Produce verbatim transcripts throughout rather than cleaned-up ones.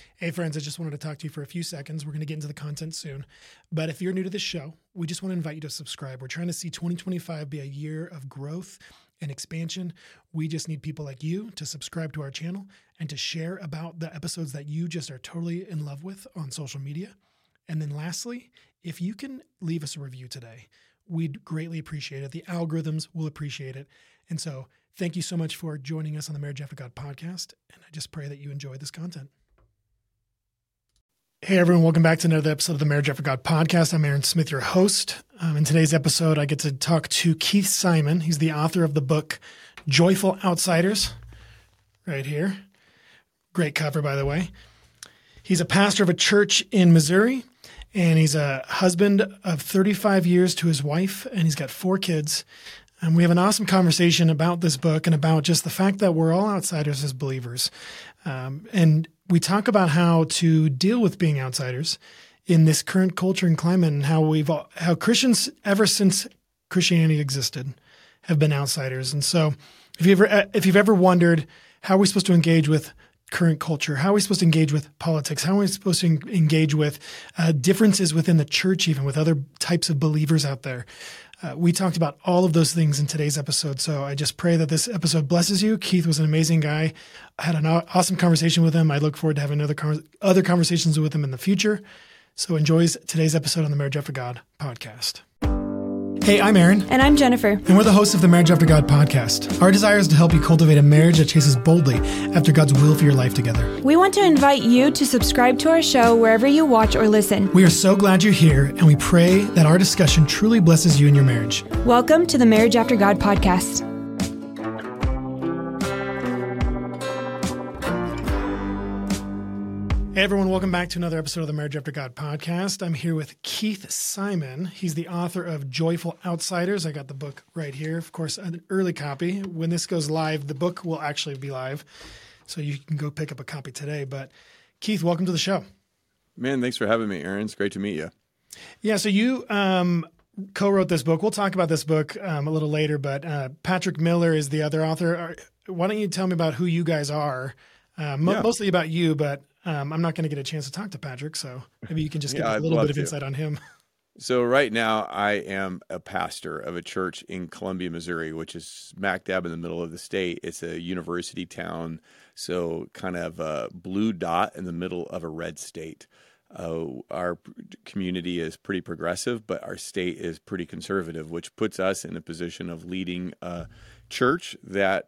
Hey, friends, I just wanted to talk to you for a few seconds. We're going to get into the content soon. But if you're new to this show, we just want to invite you to subscribe. We're trying to see twenty twenty-five be a year of growth and expansion. We just need people like you to subscribe to our channel and to share about the episodes that you just are totally in love with on social media. And then lastly, if you can leave us a review today, we'd greatly appreciate it. The algorithms will appreciate it. And so thank you so much for joining us on the Marriage After God podcast. And I just pray that you enjoy this content. Hey, everyone. Welcome back to another episode of the Marriage After God podcast. I'm Aaron Smith, your host. Um, in today's episode, I get to talk to Keith Simon. He's the author of the book, Joyful Outsiders, right here. Great cover, by the way. He's a pastor of a church in Missouri, and he's a husband of thirty-five years to his wife, and he's got four kids. And we have an awesome conversation about this book and about just the fact that we're all outsiders as believers. Um, and we talk about how to deal with being outsiders in this current culture and climate, and how we've all, how Christians ever since Christianity existed have been outsiders. And so, if you ever if you've ever wondered how are we supposed to engage with current culture, how are we supposed to engage with politics, how are we supposed to engage with uh, differences within the church, even with other types of believers out there, uh, we talked about all of those things in today's episode. So I just pray that this episode blesses you. Keith was an amazing guy. I had an awesome conversation with him. I look forward to having other con- other conversations with him in the future. So enjoys today's episode on the Marriage After God podcast. Hey, I'm Aaron. And I'm Jennifer. And we're the hosts of the Marriage After God podcast. Our desire is to help you cultivate a marriage that chases boldly after God's will for your life together. We want to invite you to subscribe to our show wherever you watch or listen. We are so glad you're here, and we pray that our discussion truly blesses you in your marriage. Welcome to the Marriage After God podcast. Hey everyone, welcome back to another episode of the Marriage After God podcast. I'm here with Keith Simon. He's the author of Joyful Outsiders. I got the book right here. Of course, an early copy. When this goes live, the book will actually be live, so you can go pick up a copy today. But Keith, welcome to the show. Man, thanks for having me, Aaron. It's great to meet you. Yeah, so you um, co-wrote this book. We'll talk about this book um, a little later, but uh, Patrick Miller is the other author. Why don't you tell me about who you guys are? Uh, mo- yeah. Mostly about you, but Um, I'm not going to get a chance to talk to Patrick, so maybe you can just give yeah, us a I'd little bit of to. insight on him. So right now I am a pastor of a church in Columbia, Missouri, which is smack dab in the middle of the state. It's a university town, so kind of a blue dot in the middle of a red state. Uh, our community is pretty progressive, but our state is pretty conservative, which puts us in a position of leading a church that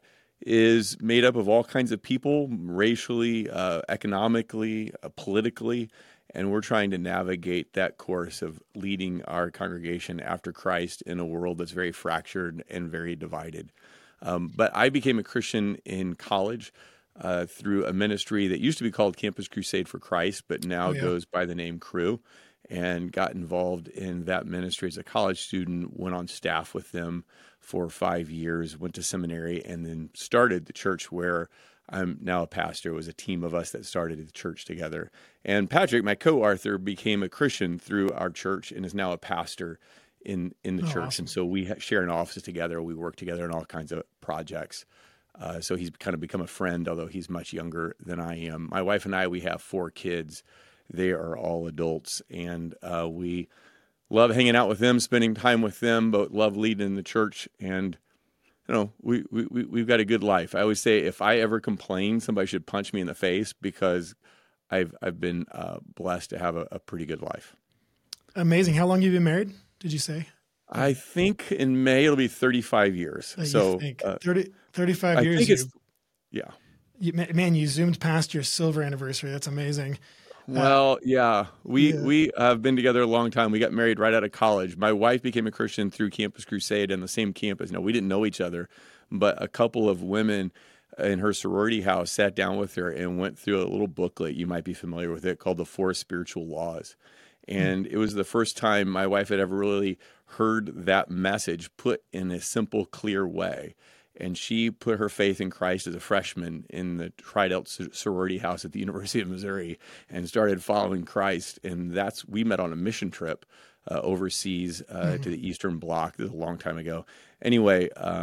is made up of all kinds of people, racially, uh, economically, uh, politically, and we're trying to navigate that course of leading our congregation after Christ in a world that's very fractured and very divided. Um, but I became a Christian in college uh, through a ministry that used to be called Campus Crusade for Christ, but now Oh, yeah. goes by the name Cru, and got involved in that ministry as a college student, went on staff with them for five years, went to seminary, and then started the church where I'm now a pastor. It was a team of us that started the church together. And Patrick, my co-author, became a Christian through our church and is now a pastor in, in the Oh, church. awesome. And so we ha- share an office together. We work together on all kinds of projects. Uh, so he's kind of become a friend, although he's much younger than I am. My wife and I, we have four kids. They are all adults, and uh, we love hanging out with them, spending time with them, but love leading the church. And, you know, we, we, we've got a good life. I always say if I ever complain, somebody should punch me in the face, because I've I've been uh, blessed to have a, a pretty good life. Amazing. How long have you been married, did you say? I think in May it'll be thirty-five years. Uh, you so think. uh, thirty, thirty-five I years. think You, it's, yeah. you, man, you zoomed past your silver anniversary. That's amazing. Well, yeah, we yeah. we have been together a long time. We got married right out of college. My wife became a Christian through Campus Crusade on the same campus. Now, we didn't know each other, but a couple of women in her sorority house sat down with her and went through a little booklet. You might be familiar with it, called The Four Spiritual Laws. And mm. it was the first time my wife had ever really heard that message put in a simple, clear way. And she put her faith in Christ as a freshman in the Tri-Delt sorority house at the University of Missouri and started following Christ. And that's, we met on a mission trip uh, overseas uh, mm-hmm. to the Eastern Bloc. This was a long time ago. Anyway, um,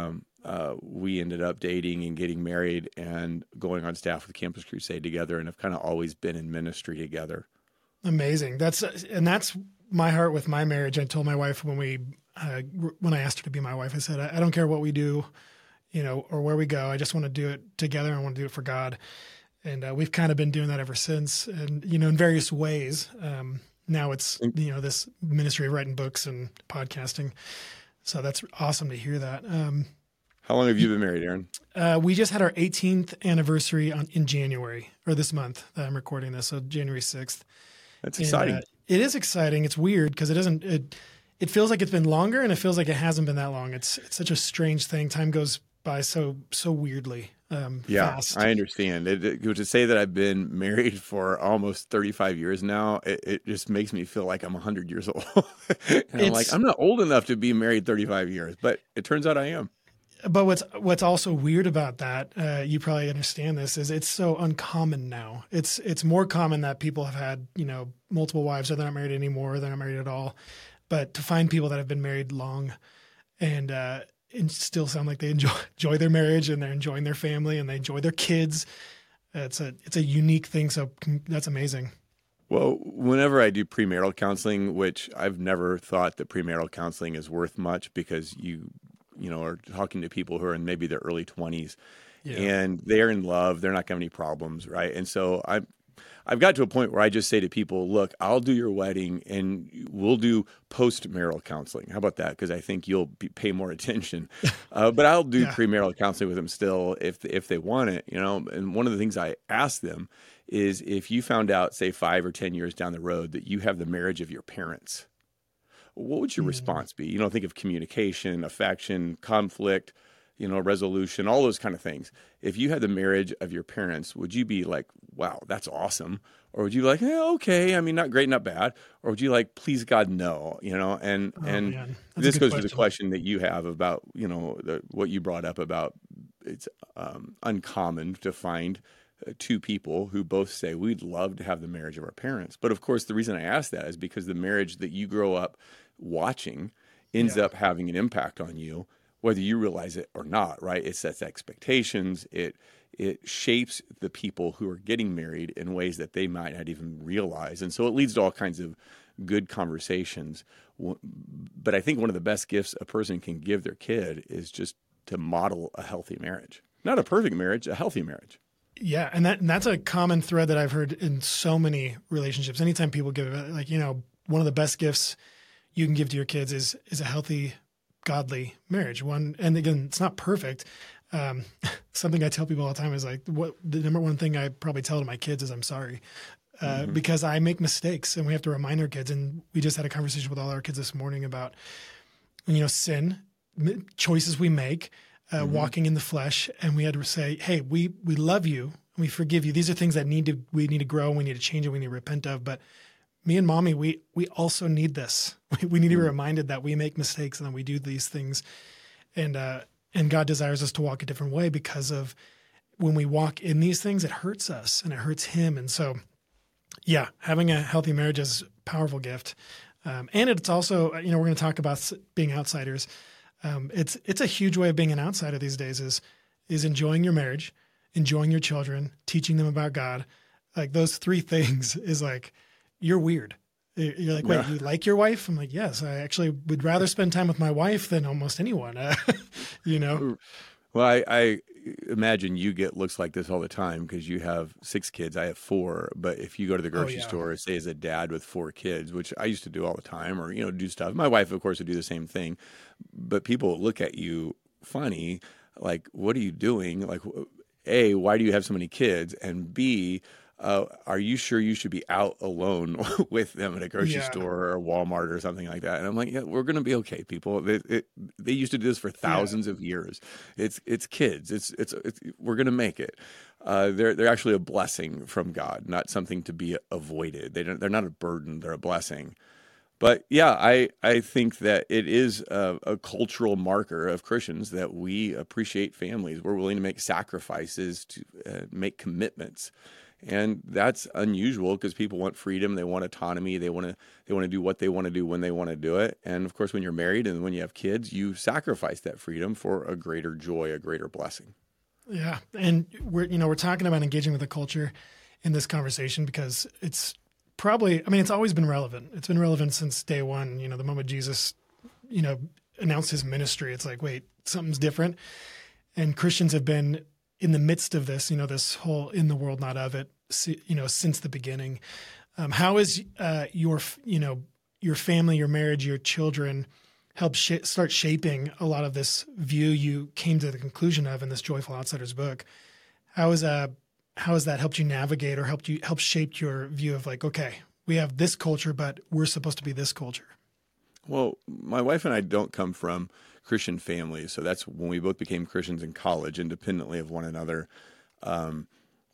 uh, we ended up dating and getting married and going on staff with Campus Crusade together, and have kind of always been in ministry together. Amazing. That's and that's my heart with my marriage. I told my wife when we uh, when I asked her to be my wife, I said, I, I don't care what we do, you know, or where we go. I just want to do it together. I want to do it for God. And uh, we've kind of been doing that ever since, and, you know, in various ways. Um, now it's, you know, this ministry of writing books and podcasting. So that's awesome to hear that. Um, How long have you been married, Aaron? uh, we just had our eighteenth anniversary on, in January, or this month that I'm recording this. So January sixth. That's And, exciting. uh, it is exciting. It's weird because it doesn't, it, it feels like it's been longer, and it feels like it hasn't been that long. It's, it's such a strange thing. Time goes by so, so weirdly. Um, Yeah, fast. I understand. It, it, to say that I've been married for almost thirty-five years now, it, it just makes me feel like I'm one hundred years old. And I'm like, It's- I'm not old enough to be married thirty-five years, but it turns out I am. But what's what's also weird about that, uh, you probably understand this, is it's so uncommon now. It's it's more common that people have had, you know, multiple wives, or they're not married anymore, or they're not married at all. But to find people that have been married long and uh, and still sound like they enjoy enjoy their marriage, and they're enjoying their family, and they enjoy their kids, it's a it's a unique thing. So that's amazing. Well, whenever I do premarital counseling, which I've never thought that premarital counseling is worth much, because you, you know, are talking to people who are in maybe their early twenties, Yeah. and they're in love, they're not going to have any problems, right? And so I'm, I've got to a point where I just say to people, look, I'll do your wedding and we'll do post-marital counseling. How about that? Because I think you'll be, pay more attention. Uh, but I'll do Yeah. premarital counseling with them still if if they want it, you know. And one of the things I ask them is, if you found out, say, five or ten years down the road that you have the marriage of your parents, what would your Mm. response be? You know, think of communication, affection, conflict, you know, resolution, all those kind of things. If you had the marriage of your parents, would you be like, wow, that's awesome? Or would you be like, yeah, okay, I mean, not great, not bad? Or would you like, please God, no, you know? And Oh, and man. That's a this good goes to the question. question that you have about, you know, the, what you brought up about it's um, uncommon to find uh, two people who both say, we'd love to have the marriage of our parents. But of course, the reason I ask that is because the marriage that you grow up watching ends Yeah. up having an impact on you, whether you realize it or not, right? It sets expectations. It it shapes the people who are getting married in ways that they might not even realize. And so it leads to all kinds of good conversations. W- But I think one of the best gifts a person can give their kid is just to model a healthy marriage. Not a perfect marriage, a healthy marriage. Yeah, and that and that's a common thread that I've heard in so many relationships. Anytime people give, like, you know, one of the best gifts you can give to your kids is is a healthy, godly marriage. One, and again, it's not perfect. Um, something I tell people all the time is like, what the number one thing I probably tell to my kids is I'm sorry, uh, Mhm. because I make mistakes, and we have to remind our kids. And we just had a conversation with all our kids this morning about, you know, sin, m- choices we make, uh, Mhm. walking in the flesh, and we had to say, "Hey, we we love you, and we forgive you. These are things that need to we need to grow, and we need to change, and we need to repent of. But me and mommy, we we also need this. We, we need to be Mhm. reminded that we make mistakes and that we do these things, and uh, and God desires us to walk a different way, because of when we walk in these things, it hurts us and it hurts Him. And so, yeah, having a healthy marriage is a powerful gift. Um, and it's also, you know, we're going to talk about s- being outsiders. Um, it's it's a huge way of being an outsider these days, is is enjoying your marriage, enjoying your children, teaching them about God. Like those three things is like, you're weird. You're you're like, wait, Yeah. you like your wife? I'm like, yes, I actually would rather spend time with my wife than almost anyone. Uh, you know? Well, I, I imagine you get looks like this all the time because you have six kids. I have four. But if you go to the grocery Oh, yeah. store, say as a dad with four kids, which I used to do all the time, or, you know, do stuff. My wife, of course, would do the same thing. But people look at you funny, like, what are you doing? Like, A, why do you have so many kids? And B, uh, are you sure you should be out alone with them at a grocery Yeah. store or Walmart or something like that? And I'm like, yeah, we're going to be okay, people. They, it, they used to do this for thousands of years. It's it's kids. It's it's, it's we're going to make it. Uh, they're they're actually a blessing from God, not something to be avoided. They don't, they're not a burden. They're a blessing. But yeah, I, I think that it is a, a cultural marker of Christians that we appreciate families. We're willing to make sacrifices, to uh, make commitments. And that's unusual because people want freedom, they want autonomy, they want to they want to do what they want to do when they want to do it. And of course, when you're married and when you have kids, you sacrifice that freedom for a greater joy, a greater blessing. Yeah, and we're you know we're talking about engaging with the culture in this conversation because it's probably I mean it's always been relevant. It's been relevant since day one. You know, the moment Jesus, you know, announced his ministry, it's like, wait, something's different. And Christians have been in the midst of this, you know, this whole in the world, not of it, you know, since the beginning. Um, how is uh, your, you know, your family, your marriage, your children help sh- start shaping a lot of this view you came to the conclusion of in this Joyful Outsiders book? How is uh, how has that helped you navigate or helped you help shape your view of like, okay, we have this culture, but we're supposed to be this culture? Well, my wife and I don't come from Christian families, so that's when we both became Christians in college, independently of one another. Um,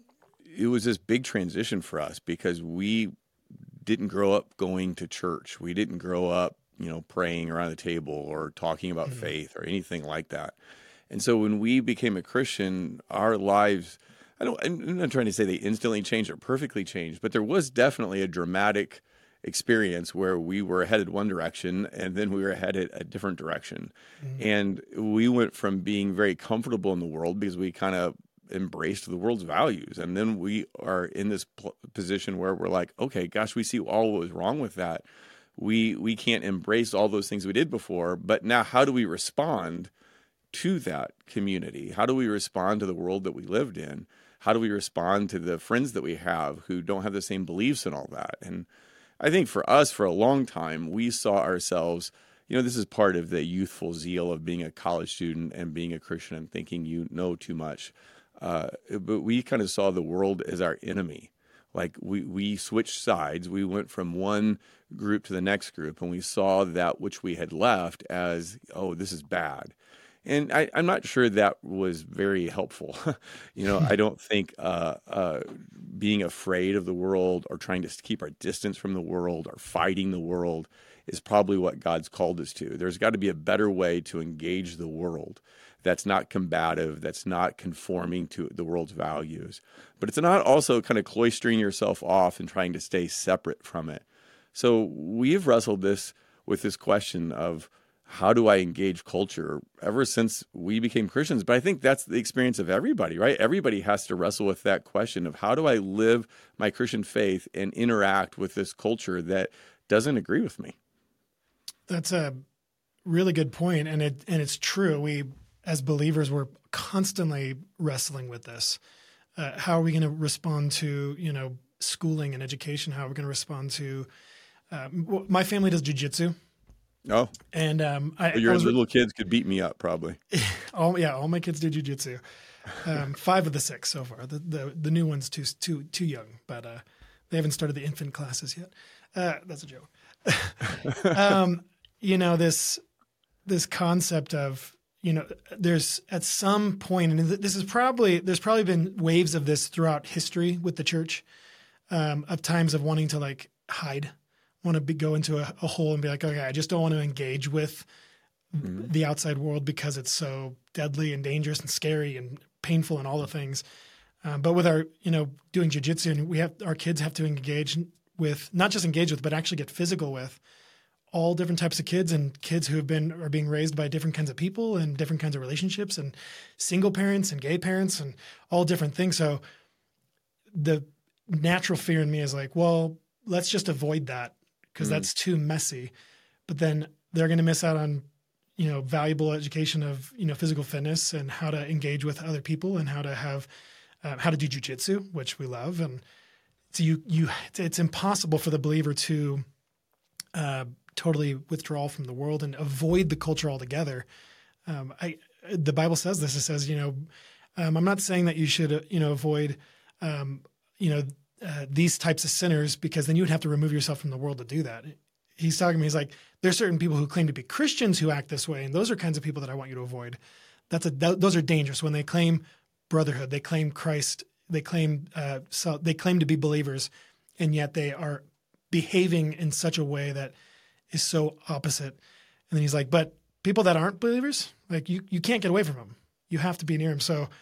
it was this big transition for us because we didn't grow up going to church. We didn't grow up, you know, praying around the table or talking about mm-hmm. faith or anything like that. And so when we became a Christian, our lives, I don't, I'm not trying to say they instantly changed or perfectly changed, but there was definitely a dramatic experience where we were headed one direction and then we were headed a different direction. Mm-hmm. And we went from being very comfortable in the world because we kind of embraced the world's values. And then we are in this pl- position where we're like, okay, gosh, we see all what was wrong with that. We, we can't embrace all those things we did before, but now how do we respond to that community? How do we respond to the world that we lived in? How do we respond to the friends that we have who don't have the same beliefs and all that? And I think for us, for a long time, we saw ourselves, you know, this is part of the youthful zeal of being a college student and being a Christian and thinking you know too much. Uh, but we kind of saw the world as our enemy. Like we, we switched sides. We went from one group to the next group, and we saw that which we had left as, oh, this is bad. And I, I'm not sure that was very helpful. you know, I don't think uh, uh, being afraid of the world or trying to keep our distance from the world or fighting the world is probably what God's called us to. There's got to be a better way to engage the world that's not combative, that's not conforming to the world's values. But it's not also kind of cloistering yourself off and trying to stay separate from it. So we've wrestled this with this question of, how do I engage culture ever since we became Christians? But I think that's the experience of everybody, right? Everybody has to wrestle with that question of how do I live my Christian faith and interact with this culture that doesn't agree with me? That's a really good point. And it, and it's true. We, as believers, we're constantly wrestling with this. Uh, how are we going to respond to, you know, schooling and education? How are we going to respond to, uh, my family does jujitsu. Oh, and um, I, well, your I was, little kids could beat me up probably. all yeah, all my kids do jujitsu. Um, five of the six so far. The the, the new one's too too too young, but uh, they haven't started the infant classes yet. Uh, that's a joke. um, you know this this concept of you know there's at some point, and this is probably there's probably been waves of this throughout history with the church, um, of times of wanting to like hide. Want to be, go into a, a hole and be like, okay, I just don't want to engage with mm-hmm. the outside world because it's so deadly and dangerous and scary and painful and all the things. Um, but with our, you know, doing jiu-jitsu, and we have our kids have to engage with, not just engage with, but actually get physical with all different types of kids and kids who have been are being raised by different kinds of people and different kinds of relationships and single parents and gay parents and all different things. So the natural fear in me is like, well, let's just avoid that. Because mm. that's too messy, but then they're going to miss out on, you know, valuable education of, you know, physical fitness and how to engage with other people and how to have, uh, how to do jujitsu, which we love. And so you, you, it's, it's impossible for the believer to uh, totally withdraw from the world and avoid the culture altogether. Um, I, the Bible says this. It says, you know, um, I'm not saying that you should, uh, you know, avoid, um, you know. Uh, these types of sinners, because then you would have to remove yourself from the world to do that. He's talking to me. He's like, there's certain people who claim to be Christians who act this way. And those are kinds of people that I want you to avoid. That's a, th- those are dangerous when they claim brotherhood, they claim Christ, they claim, uh, so they claim to be believers. And yet they are behaving in such a way that is so opposite. And then he's like, but people that aren't believers, like you, you can't get away from them. You have to be near them. So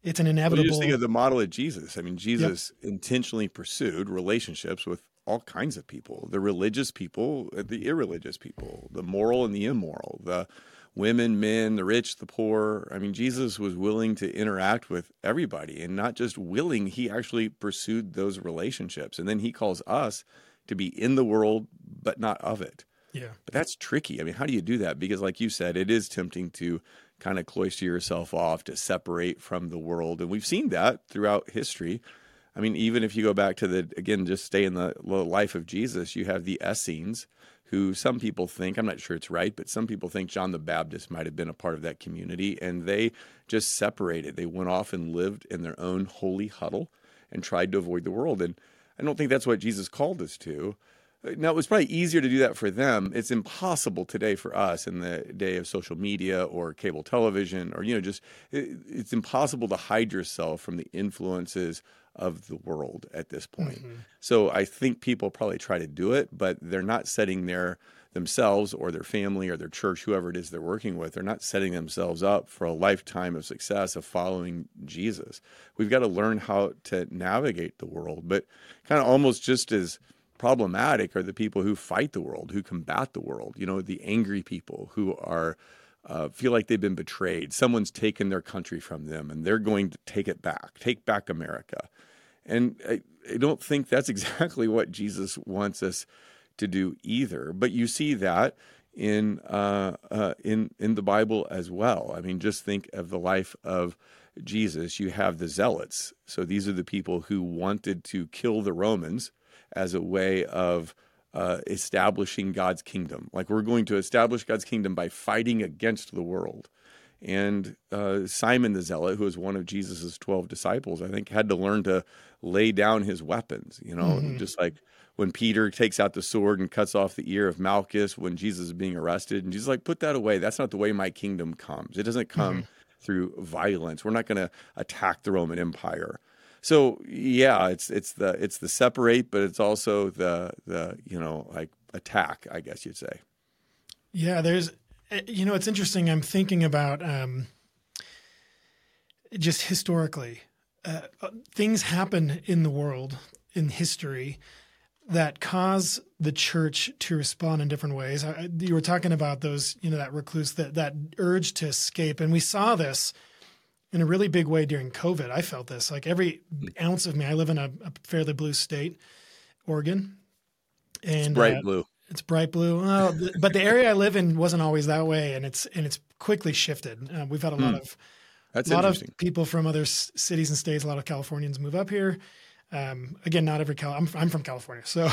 it's an Well, you inevitable. just think of the model of Jesus. I mean, Jesus yep. intentionally pursued relationships with all kinds of people, the religious people, the irreligious people, the moral and the immoral, the women, men, the rich, the poor. I mean, Jesus was willing to interact with everybody, and not just willing, he actually pursued those relationships. And then he calls us to be in the world, but not of it. Yeah. But that's tricky. I mean, how do you do that? Because like you said, it is tempting to kind of cloister yourself off, to separate from the world. And we've seen that throughout history. I mean, even if you go back to the, again, just stay in the life of Jesus, you have the Essenes, who some people think, I'm not sure it's right, but some people think John the Baptist might have been a part of that community, and they just separated. They went off and lived in their own holy huddle and tried to avoid the world. And I don't think that's what Jesus called us to. Now, it was probably easier to do that for them. It's impossible today for us in the day of social media or cable television, or, you know, just it, it's impossible to hide yourself from the influences of the world at this point. Mm-hmm. So I think people probably try to do it, but they're not setting their themselves or their family or their church, whoever it is they're working with, they're not setting themselves up for a lifetime of success of following Jesus. We've got to learn how to navigate the world, but kind of almost just as problematic are the people who fight the world, who combat the world, you know, the angry people who are uh, feel like they've been betrayed. Someone's taken their country from them and they're going to take it back, take back America. And I, I don't think that's exactly what Jesus wants us to do either. But you see that in uh, uh, in in the Bible as well. I mean, just think of the life of Jesus. You have the Zealots. So these are the people who wanted to kill the Romans as a way of uh, establishing God's kingdom. Like, we're going to establish God's kingdom by fighting against the world. And uh, Simon the Zealot, who was one of Jesus's twelve disciples, I think had to learn to lay down his weapons, you know, mm-hmm. just like when Peter takes out the sword and cuts off the ear of Malchus when Jesus is being arrested. And Jesus is like, put that away. That's not the way my kingdom comes. It doesn't come mm-hmm. through violence. We're not going to attack the Roman Empire. So yeah, it's it's the it's the separate, but it's also the the you know like attack, I guess you'd say. Yeah, there's you know it's interesting. I'm thinking about um, just historically, uh, things happen in the world in history that cause the church to respond in different ways. I, you were talking about those, you know, that recluse, that that urge to escape, and we saw this in a really big way during COVID. I felt this, like every ounce of me. I live in a, a fairly blue state, Oregon. And it's bright uh, blue. It's bright blue. Well, the, but the area I live in wasn't always that way, and it's and it's quickly shifted. Uh, we've had a lot mm. of That's a lot of interesting. people from other s- cities and states. A lot of Californians move up here. Um, again, not every Cal. I'm, I'm from California, so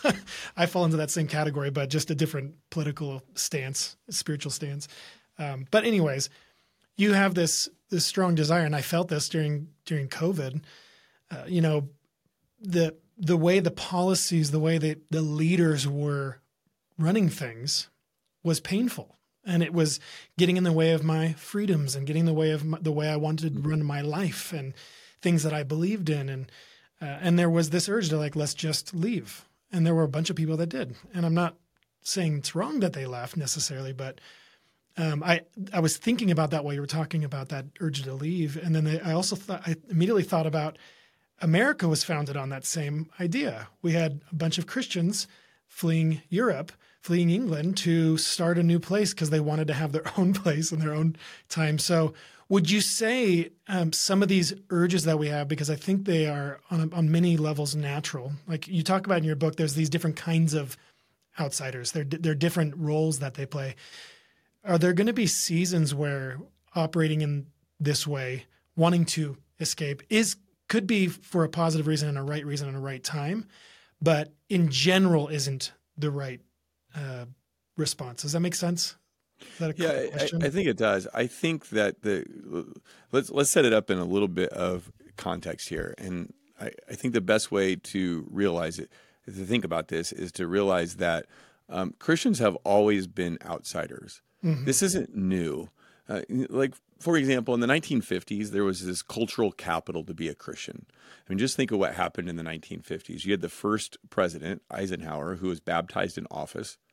I fall into that same category, but just a different political stance, spiritual stance. Um, but anyways, you have this this strong desire, and I felt this during during COVID. Uh, you know, the the way the policies, the way that the leaders were running things was painful, and it was getting in the way of my freedoms and getting in the way of my, the way I wanted to run my life and things that I believed in. And uh, and there was this urge to like, let's just leave. And there were a bunch of people that did. And I'm not saying it's wrong that they left necessarily, but um, I I was thinking about that while you were talking about that urge to leave. And then I also thought, I immediately thought about America was founded on that same idea. We had a bunch of Christians fleeing Europe, fleeing England to start a new place because they wanted to have their own place in their own time. So would you say um, some of these urges that we have, because I think they are on, on many levels natural, like you talk about in your book, there's these different kinds of outsiders. They're, they're different roles that they play. Are there going to be seasons where operating in this way, wanting to escape, is could be for a positive reason and a right reason and a right time, but in general isn't the right uh, response? Does that make sense? Is that a yeah, question? I, I think it does. I think that the let's let's set it up in a little bit of context here, and I, I think the best way to realize it, to think about this, is to realize that um, Christians have always been outsiders. Mm-hmm. This isn't new. Uh, like, for example, in the nineteen fifties, there was this cultural capital to be a Christian. I mean, just think of what happened in the nineteen fifties. You had the first president, Eisenhower, who was baptized in office.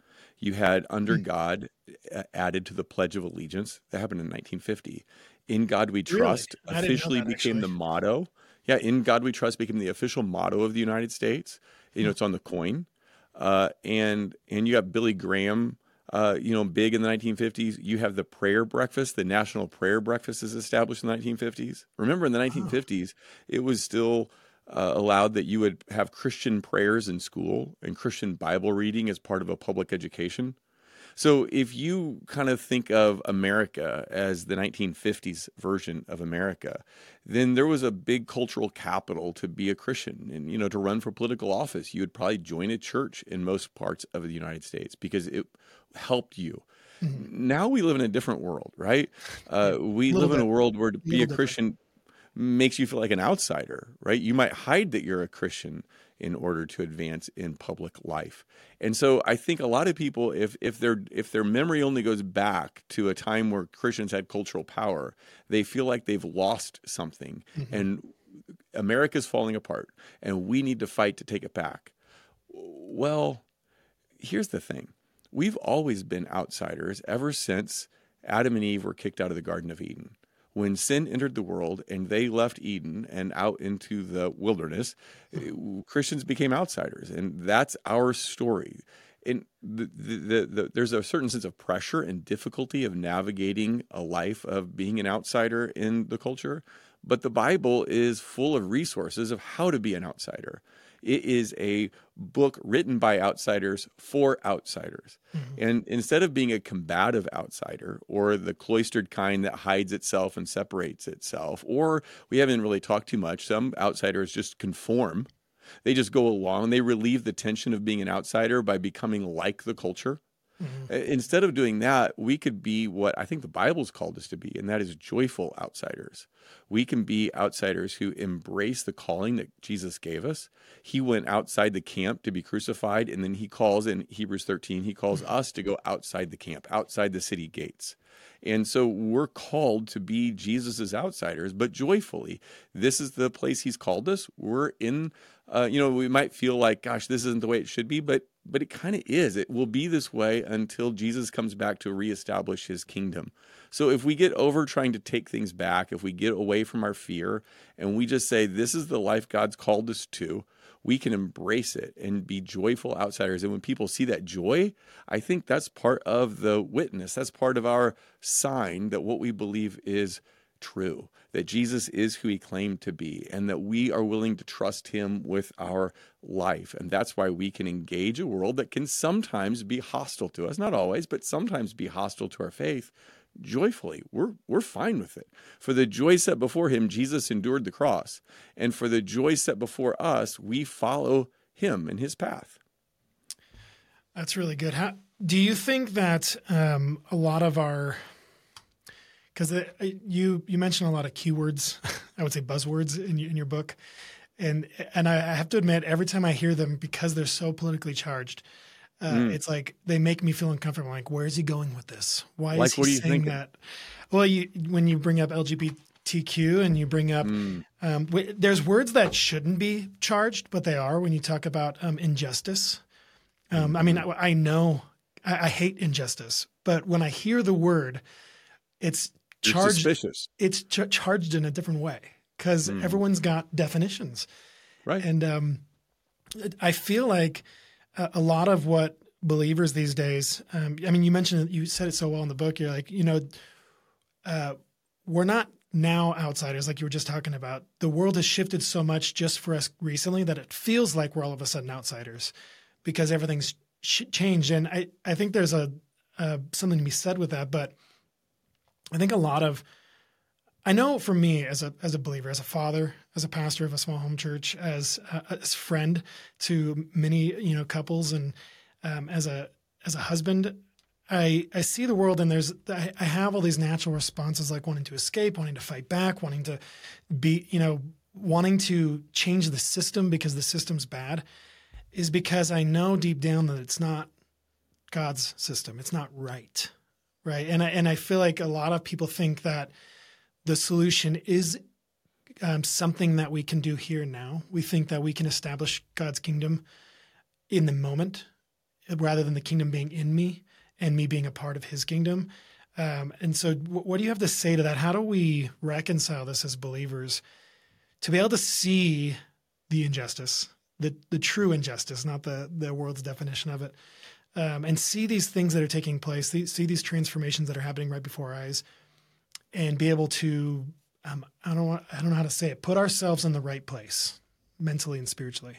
You had under God uh, added to the Pledge of Allegiance. That happened in nineteen fifty. In God We Really? Trust I didn't know officially that, became the actually. motto. Yeah, In God We Trust became the official motto of the United States. You know, it's on the coin. Uh, and and you got Billy Graham, uh, you know, big in the nineteen fifties. You have the prayer breakfast. The National Prayer Breakfast is established in the nineteen fifties. Remember, in the nineteen fifties, it was still uh, allowed that you would have Christian prayers in school and Christian Bible reading as part of a public education. So if you kind of think of America as the nineteen fifties version of America, then there was a big cultural capital to be a Christian. And, you know, to run for political office, you would probably join a church in most parts of the United States because it helped you. Mm-hmm. Now we live in a different world, right? Uh, we live in a world where to be a Christian makes you feel like an outsider, right? You might hide that you're a Christian in order to advance in public life. And so I think a lot of people, if if their if their memory only goes back to a time where Christians had cultural power, they feel like they've lost something. Mm-hmm. And America's falling apart, and we need to fight to take it back. Well, here's the thing. We've always been outsiders ever since Adam and Eve were kicked out of the Garden of Eden. When sin entered the world and they left Eden and out into the wilderness, Christians became outsiders, and that's our story. And the, the, the, the, there's a certain sense of pressure and difficulty of navigating a life of being an outsider in the culture, but the Bible is full of resources of how to be an outsider. It is a book written by outsiders for outsiders. Mm-hmm. And instead of being a combative outsider or the cloistered kind that hides itself and separates itself, or we haven't really talked too much, some outsiders just conform. They just go along. They relieve the tension of being an outsider by becoming like the culture. Mm-hmm. Instead of doing that, we could be what I think the Bible's called us to be, and that is joyful outsiders. We can be outsiders who embrace the calling that Jesus gave us. He went outside the camp to be crucified, and then he calls in Hebrews thirteen, he calls mm-hmm. us to go outside the camp, outside the city gates. And so we're called to be Jesus's outsiders, but joyfully. This is the place he's called us. We're in, uh, you know, we might feel like, gosh, this isn't the way it should be, but but it kind of is. It will be this way until Jesus comes back to reestablish his kingdom. So if we get over trying to take things back, if we get away from our fear, and we just say, this is the life God's called us to, we can embrace it and be joyful outsiders. And when people see that joy, I think that's part of the witness. That's part of our sign that what we believe is true, that Jesus is who he claimed to be, and that we are willing to trust him with our life. And that's why we can engage a world that can sometimes be hostile to us, not always, but sometimes be hostile to our faith, joyfully. We're we're fine with it. For the joy set before him, Jesus endured the cross. And for the joy set before us, we follow him in his path. That's really good. How, do you think that um, a lot of our, because you you mentioned a lot of keywords, I would say buzzwords in, in your book, and and I have to admit, every time I hear them, because they're so politically charged, Uh, mm. it's like they make me feel uncomfortable. Like, where is he going with this? Why like, is he what are you saying thinking? that? Well, you, when you bring up L G B T Q and you bring up, mm. um, w- there's words that shouldn't be charged, but they are when you talk about um, injustice. Um, mm-hmm. I mean, I, I know I, I hate injustice, but when I hear the word, it's charged. It's suspicious. It's ch- charged in a different way because mm. everyone's got definitions, right? And um, I feel like a lot of what believers these days, um, I mean, you mentioned, you said it so well in the book. You're like, you know, uh, we're not now outsiders like you were just talking about. The world has shifted so much just for us recently that it feels like we're all of a sudden outsiders because everything's sh- changed. And I, I think there's a, uh, something to be said with that. But I think a lot of, I know for me as a as a believer, as a father, as a pastor of a small home church, as a, as a friend to many you know couples, and um, as a as a husband, I I see the world, and there's I, I have all these natural responses like wanting to escape, wanting to fight back, wanting to be you know wanting to change the system because the system's bad, is because I know deep down that it's not God's system, it's not right, right, and I and I feel like a lot of people think that the solution is um, something that we can do here now. We think that we can establish God's kingdom in the moment. rather than the kingdom being in me and me being a part of his kingdom. Um, and so w- what do you have to say to that? How do we reconcile this as believers to be able to see the injustice, the the true injustice, not the, the world's definition of it, um, and see these things that are taking place, see, see these transformations that are happening right before our eyes, and be able to, um, I don't want, I don't know how to say it, put ourselves in the right place mentally and spiritually?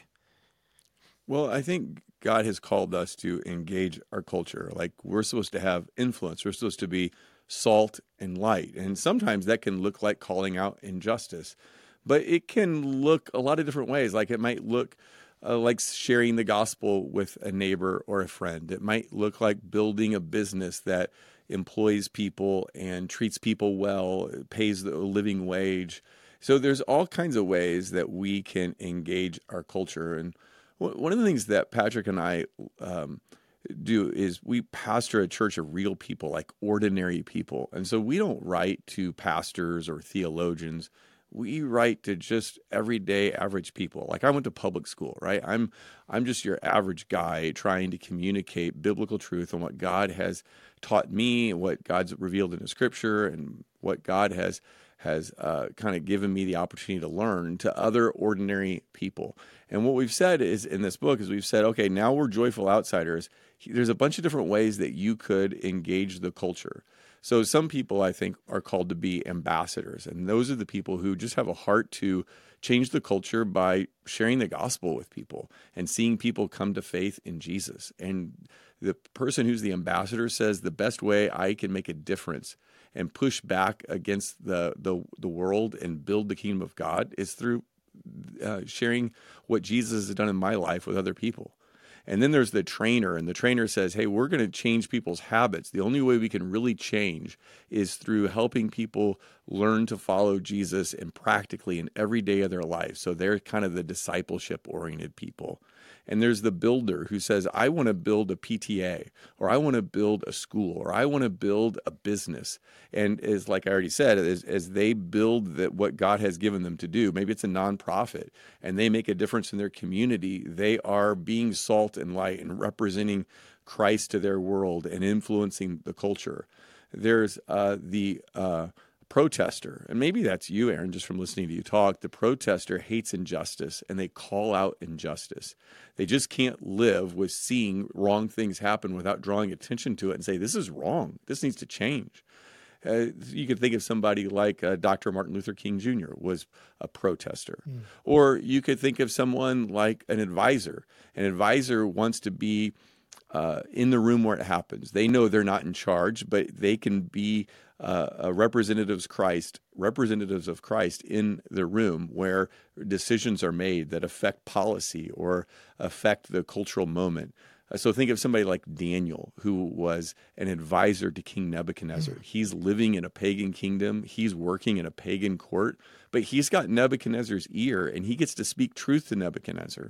Well, I think God has called us to engage our culture. Like, we're supposed to have influence. We're supposed to be salt and light. And sometimes that can look like calling out injustice, but it can look a lot of different ways. Like, it might look uh, like sharing the gospel with a neighbor or a friend. It might look like building a business that employs people and treats people well, pays the living wage. So there's all kinds of ways that we can engage our culture. And one of the things that Patrick and I um, do is we pastor a church of real people, like ordinary people. And so we don't write to pastors or theologians. We write to just everyday average people. Like, I went to public school, right? I'm I'm just your average guy trying to communicate biblical truth on what God has taught me, what God's revealed in the scripture, and what God has has uh, kind of given me the opportunity to learn to other ordinary people. And what we've said is in this book is we've said, okay, now we're joyful outsiders. There's a bunch of different ways that you could engage the culture. So some people, I think, are called to be ambassadors. And those are the people who just have a heart to change the culture by sharing the gospel with people and seeing people come to faith in Jesus. And the person who's the ambassador says the best way I can make a difference and push back against the the, the world and build the kingdom of God is through uh, sharing what Jesus has done in my life with other people. And then there's the trainer, and the trainer says, hey, we're going to change people's habits. The only way we can really change is through helping people learn to follow Jesus and practically in every day of their life. So they're kind of the discipleship-oriented people. And there's the builder who says, I want to build a P T A, or I want to build a school, or I want to build a business. And as like I already said, as, as they build that what God has given them to do, maybe it's a nonprofit, and they make a difference in their community, they are being salt and light and representing Christ to their world and influencing the culture. There's uh, the uh, protester, and maybe that's you, Aaron, just from listening to you talk. The protester hates injustice, and they call out injustice. They just can't live with seeing wrong things happen without drawing attention to it and say, this is wrong. This needs to change. Uh, you could think of somebody like uh, Doctor Martin Luther King Junior was a protester. Mm. Or you could think of someone like an advisor. An advisor wants to be uh, in the room where it happens. They know they're not in charge, but they can be uh, a representatives Christ, representatives of Christ in the room where decisions are made that affect policy or affect the cultural moment. So think of somebody like Daniel, who was an advisor to King Nebuchadnezzar. He's living in a pagan kingdom. He's working in a pagan court, but he's got Nebuchadnezzar's ear, and he gets to speak truth to Nebuchadnezzar.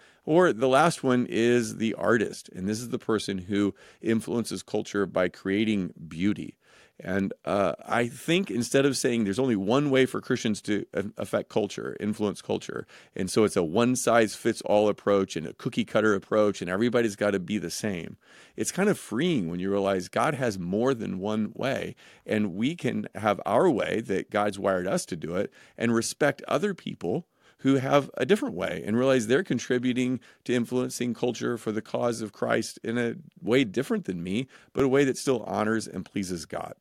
Or the last one is the artist, and this is the person who influences culture by creating beauty. And uh, I think instead of saying there's only one way for Christians to affect culture, influence culture, and so it's a one-size-fits-all approach and a cookie-cutter approach, and everybody's got to be the same, it's kind of freeing when you realize God has more than one way, and we can have our way that God's wired us to do it and respect other people who have a different way and realize they're contributing to influencing culture for the cause of Christ in a way different than me, but a way that still honors and pleases God.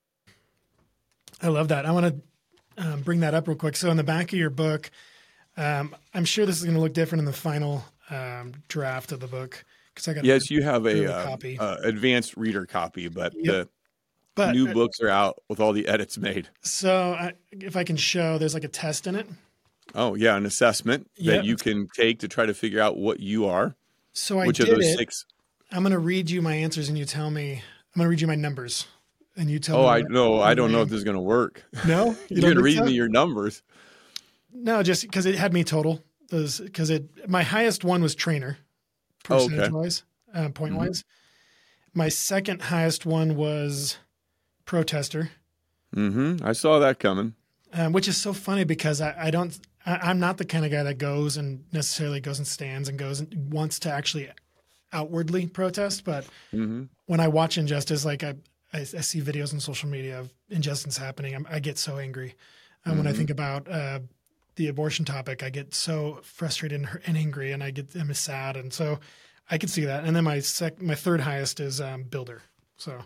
I love that. I want to um, bring that up real quick. So in the back of your book, um, I'm sure this is going to look different in the final um, draft of the book. Because I got yes, you have a uh, copy. Uh, advanced reader copy, but yep. the but, new uh, books are out with all the edits made. So I, if I can show, there's like a test in it. Oh yeah, an assessment that yep. you can take to try to figure out what you are. So I Which did of those it. six? I'm going to read you my answers, and you tell me. I'm going to read you my numbers. And you tell oh, me. Oh, I what, no, I don't I know if this is going to work. No, you can read so? me your numbers. No, just because it had me total. Because it, my highest one was trainer, percentage oh, okay. wise, uh, point mm-hmm. wise. My second highest one was protester. Mm-hmm. I saw that coming. Um, which is so funny because I, I don't. I, I'm not the kind of guy that goes and necessarily goes and stands and goes and wants to actually outwardly protest, but Mm-hmm. when I watch injustice, like I, I, I see videos on social media of injustice happening, I'm, I get so angry. And Mm-hmm. when I think about uh, the abortion topic, I get so frustrated and, and angry, and I get I'm sad, and so I can see that. And then my sec, my third highest is um, builder. So,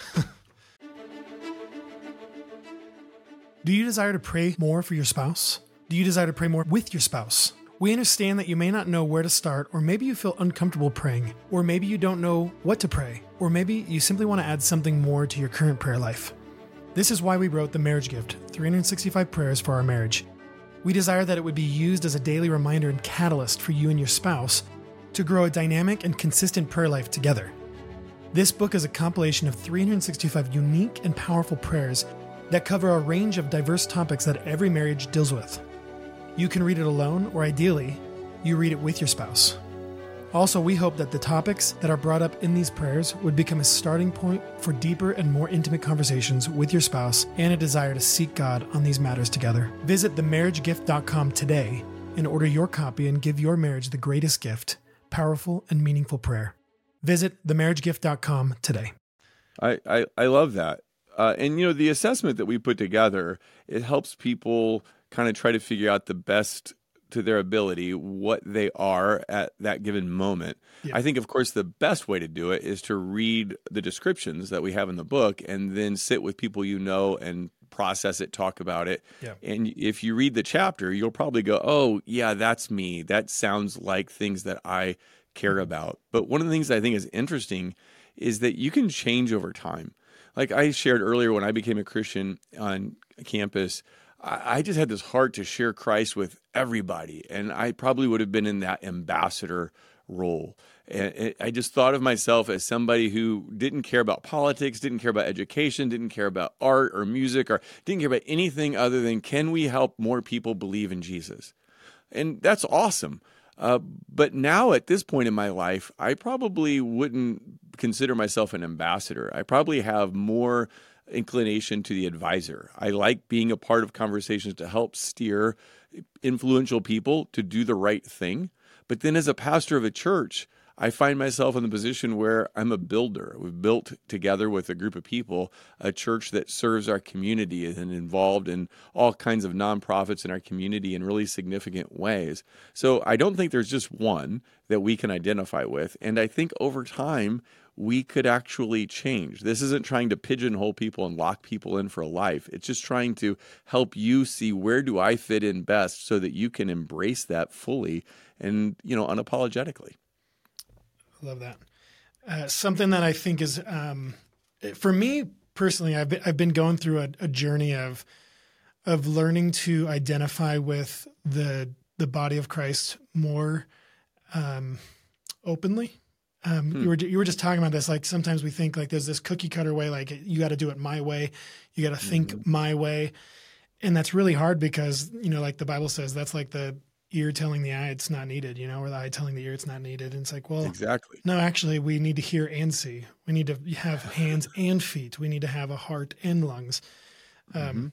do you desire to pray more for your spouse? Do you desire to pray more with your spouse? We understand that you may not know where to start, or maybe you feel uncomfortable praying, or maybe you don't know what to pray, or maybe you simply want to add something more to your current prayer life. This is why we wrote The Marriage Gift, three hundred sixty-five Prayers for Our Marriage. We desire that it would be used as a daily reminder and catalyst for you and your spouse to grow a dynamic and consistent prayer life together. This book is a compilation of three hundred sixty-five unique and powerful prayers that cover a range of diverse topics that every marriage deals with. You can read it alone, or ideally, you read it with your spouse. Also, we hope that the topics that are brought up in these prayers would become a starting point for deeper and more intimate conversations with your spouse and a desire to seek God on these matters together. Visit the marriage gift dot com today and order your copy and give your marriage the greatest gift, powerful and meaningful prayer. Visit the marriage gift dot com today. I, I, I love that. Uh, and, you know, the assessment that we put together, it helps people kind of try to figure out the best to their ability, what they are at that given moment. Yeah. I think, of course, the best way to do it is to read the descriptions that we have in the book and then sit with people you know and process it, talk about it. Yeah. And if you read the chapter, you'll probably go, oh, yeah, that's me. That sounds like things that I care about. But one of the things I think is interesting is that you can change over time. Like I shared earlier, when I became a Christian on campus, I just had this heart to share Christ with everybody, and I probably would have been in that ambassador role. And I just thought of myself as somebody who didn't care about politics, didn't care about education, didn't care about art or music, or didn't care about anything other than, can we help more people believe in Jesus? And that's awesome. Uh, but now at this point in my life, I probably wouldn't consider myself an ambassador. I probably have more inclination to the advisor. I like being a part of conversations to help steer influential people to do the right thing. But then as a pastor of a church, I find myself in the position where I'm a builder. We've built together with a group of people a church that serves our community and involved in all kinds of nonprofits in our community in really significant ways. So I don't think there's just one that we can identify with. And I think over time, we could actually change. This isn't trying to pigeonhole people and lock people in for life. It's just trying to help you see, where do I fit in best, so that you can embrace that fully and, you know, unapologetically. I love that. Uh, something that I think is, um, for me personally, I've been, I've been going through a, a journey of of learning to identify with the the body of Christ more um, openly. Um, hmm. You were you were just talking about this. Like sometimes we think like there's this cookie cutter way, like you got to do it my way, you got to think mm-hmm. my way, and that's really hard because, you know, like the Bible says, that's like the ear telling the eye it's not needed, you know, or the eye telling the ear it's not needed. And it's like, well, exactly. No, actually, we need to hear and see. We need to have hands and feet. We need to have a heart and lungs. Um, mm-hmm.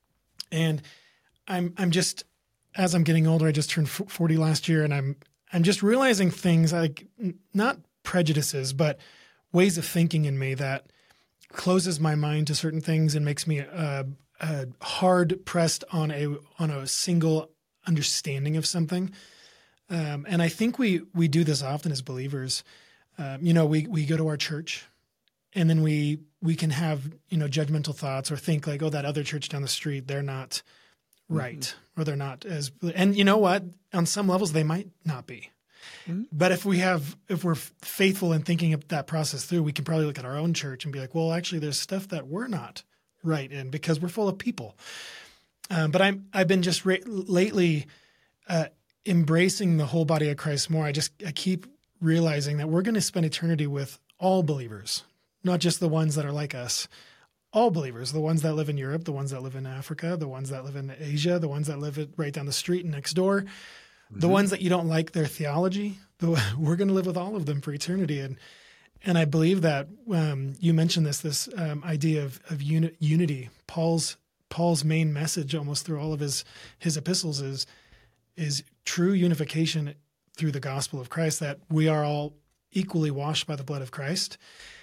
And I'm I'm just, as I'm getting older, I just turned forty last year, and I'm I'm just realizing things like not prejudices, but ways of thinking in me that closes my mind to certain things and makes me uh, uh, hard pressed on a on a single understanding of something. Um, and I think we we do this often as believers. Um, you know, we we go to our church, and then we we can have, you know, judgmental thoughts or think like, oh, that other church down the street, they're not right, mm-hmm. or they're not as. And you know what? On some levels, they might not be. Mm-hmm. But if we have, if we're faithful in thinking of that process through, we can probably look at our own church and be like, well, actually, there's stuff that we're not right in because we're full of people. Um, but I'm I've been just re- lately uh, embracing the whole body of Christ more. I just I keep realizing that we're going to spend eternity with all believers, not just the ones that are like us. All believers, the ones that live in Europe, the ones that live in Africa, the ones that live in Asia, the ones that live right down the street and next door. The mm-hmm. ones that you don't like their theology, the, we're going to live with all of them for eternity. And and I believe that um, you mentioned this this um, idea of of uni- unity. Paul's Paul's main message, almost through all of his his epistles, is is true unification through the gospel of Christ. That we are all equally washed by the blood of Christ.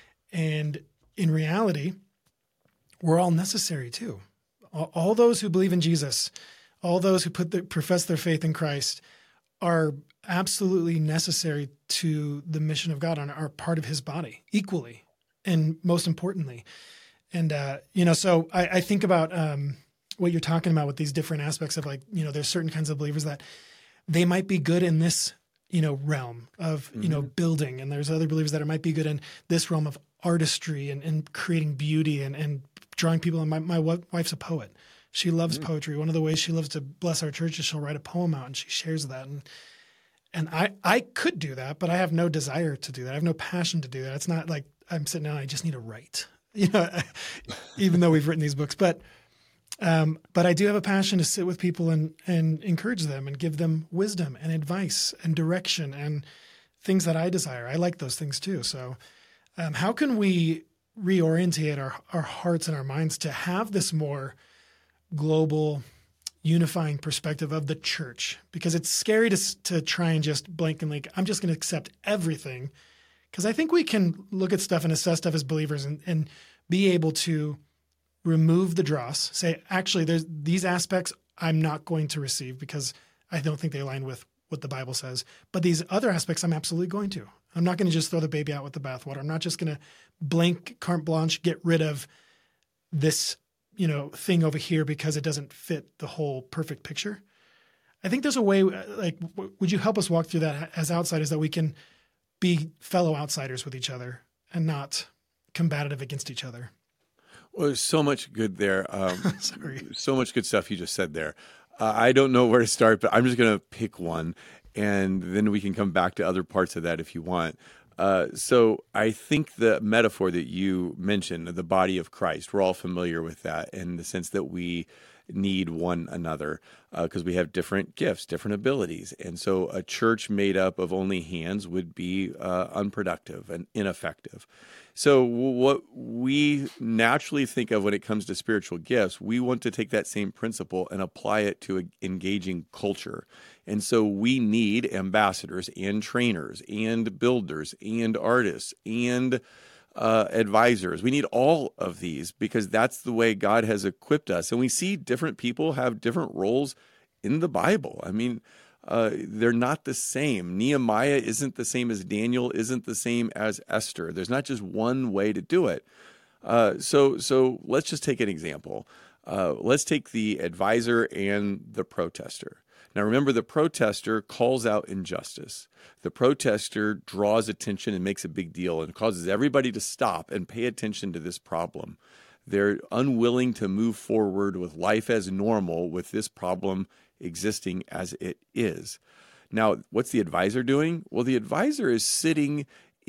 And in reality, we're all necessary too. All, all those who believe in Jesus, all those who put the, profess their faith in Christ are absolutely necessary to the mission of God and are part of his body equally and most importantly. And, uh, you know, so I, I think about um, what you're talking about with these different aspects of like, you know, there's certain kinds of believers that they might be good in this, you know, realm of, mm-hmm. you know, building. And there's other believers that might be good in this realm of artistry and, and creating beauty and, and drawing people. And my, my wife's a poet. She loves mm-hmm. poetry. One of the ways she loves to bless our church is she'll write a poem out and she shares that. And and I, I could do that, but I have no desire to do that. I have no passion to do that. It's not like I'm sitting down and I just need to write, you know, even though we've written these books. But um, but I do have a passion to sit with people and, and encourage them and give them wisdom and advice and direction and things that I desire. I like those things too. So um, how can we reorientate our, our hearts and our minds to have this more global, unifying perspective of the church? Because it's scary to to try and just blank and like, I'm just going to accept everything. Because I think we can look at stuff and assess stuff as believers and, and be able to remove the dross, say, actually, there's these aspects I'm not going to receive because I don't think they align with what the Bible says. But these other aspects I'm absolutely going to. I'm not going to just throw the baby out with the bathwater. I'm not just going to blank carte blanche, get rid of this, you know, thing over here because it doesn't fit the whole perfect picture. I think there's a way, like, w- would you help us walk through that as outsiders, that we can be fellow outsiders with each other and not combative against each other? Well, there's so much good there. Um, Sorry. So much good stuff you just said there. Uh, I don't know where to start, but I'm just going to pick one, and then we can come back to other parts of that if you want. Uh, so I think the metaphor that you mentioned, the body of Christ, we're all familiar with that in the sense that we need one another because uh, we have different gifts, different abilities. And so a church made up of only hands would be uh, unproductive and ineffective. So what we naturally think of when it comes to spiritual gifts, we want to take that same principle and apply it to a, engaging culture. And so we need ambassadors and trainers and builders and artists and uh, advisors. We need all of these because that's the way God has equipped us. And we see different people have different roles in the Bible. I mean, uh, they're not the same. Nehemiah isn't the same as Daniel, isn't the same as Esther. There's not just one way to do it. Uh, so, so let's just take an example. Uh, let's take the advisor and the protester. Now, remember, the protester calls out injustice. The protester draws attention and makes a big deal and causes everybody to stop and pay attention to this problem. They're unwilling to move forward with life as normal with this problem existing as it is. Now, what's the advisor doing? Well, the advisor is sitting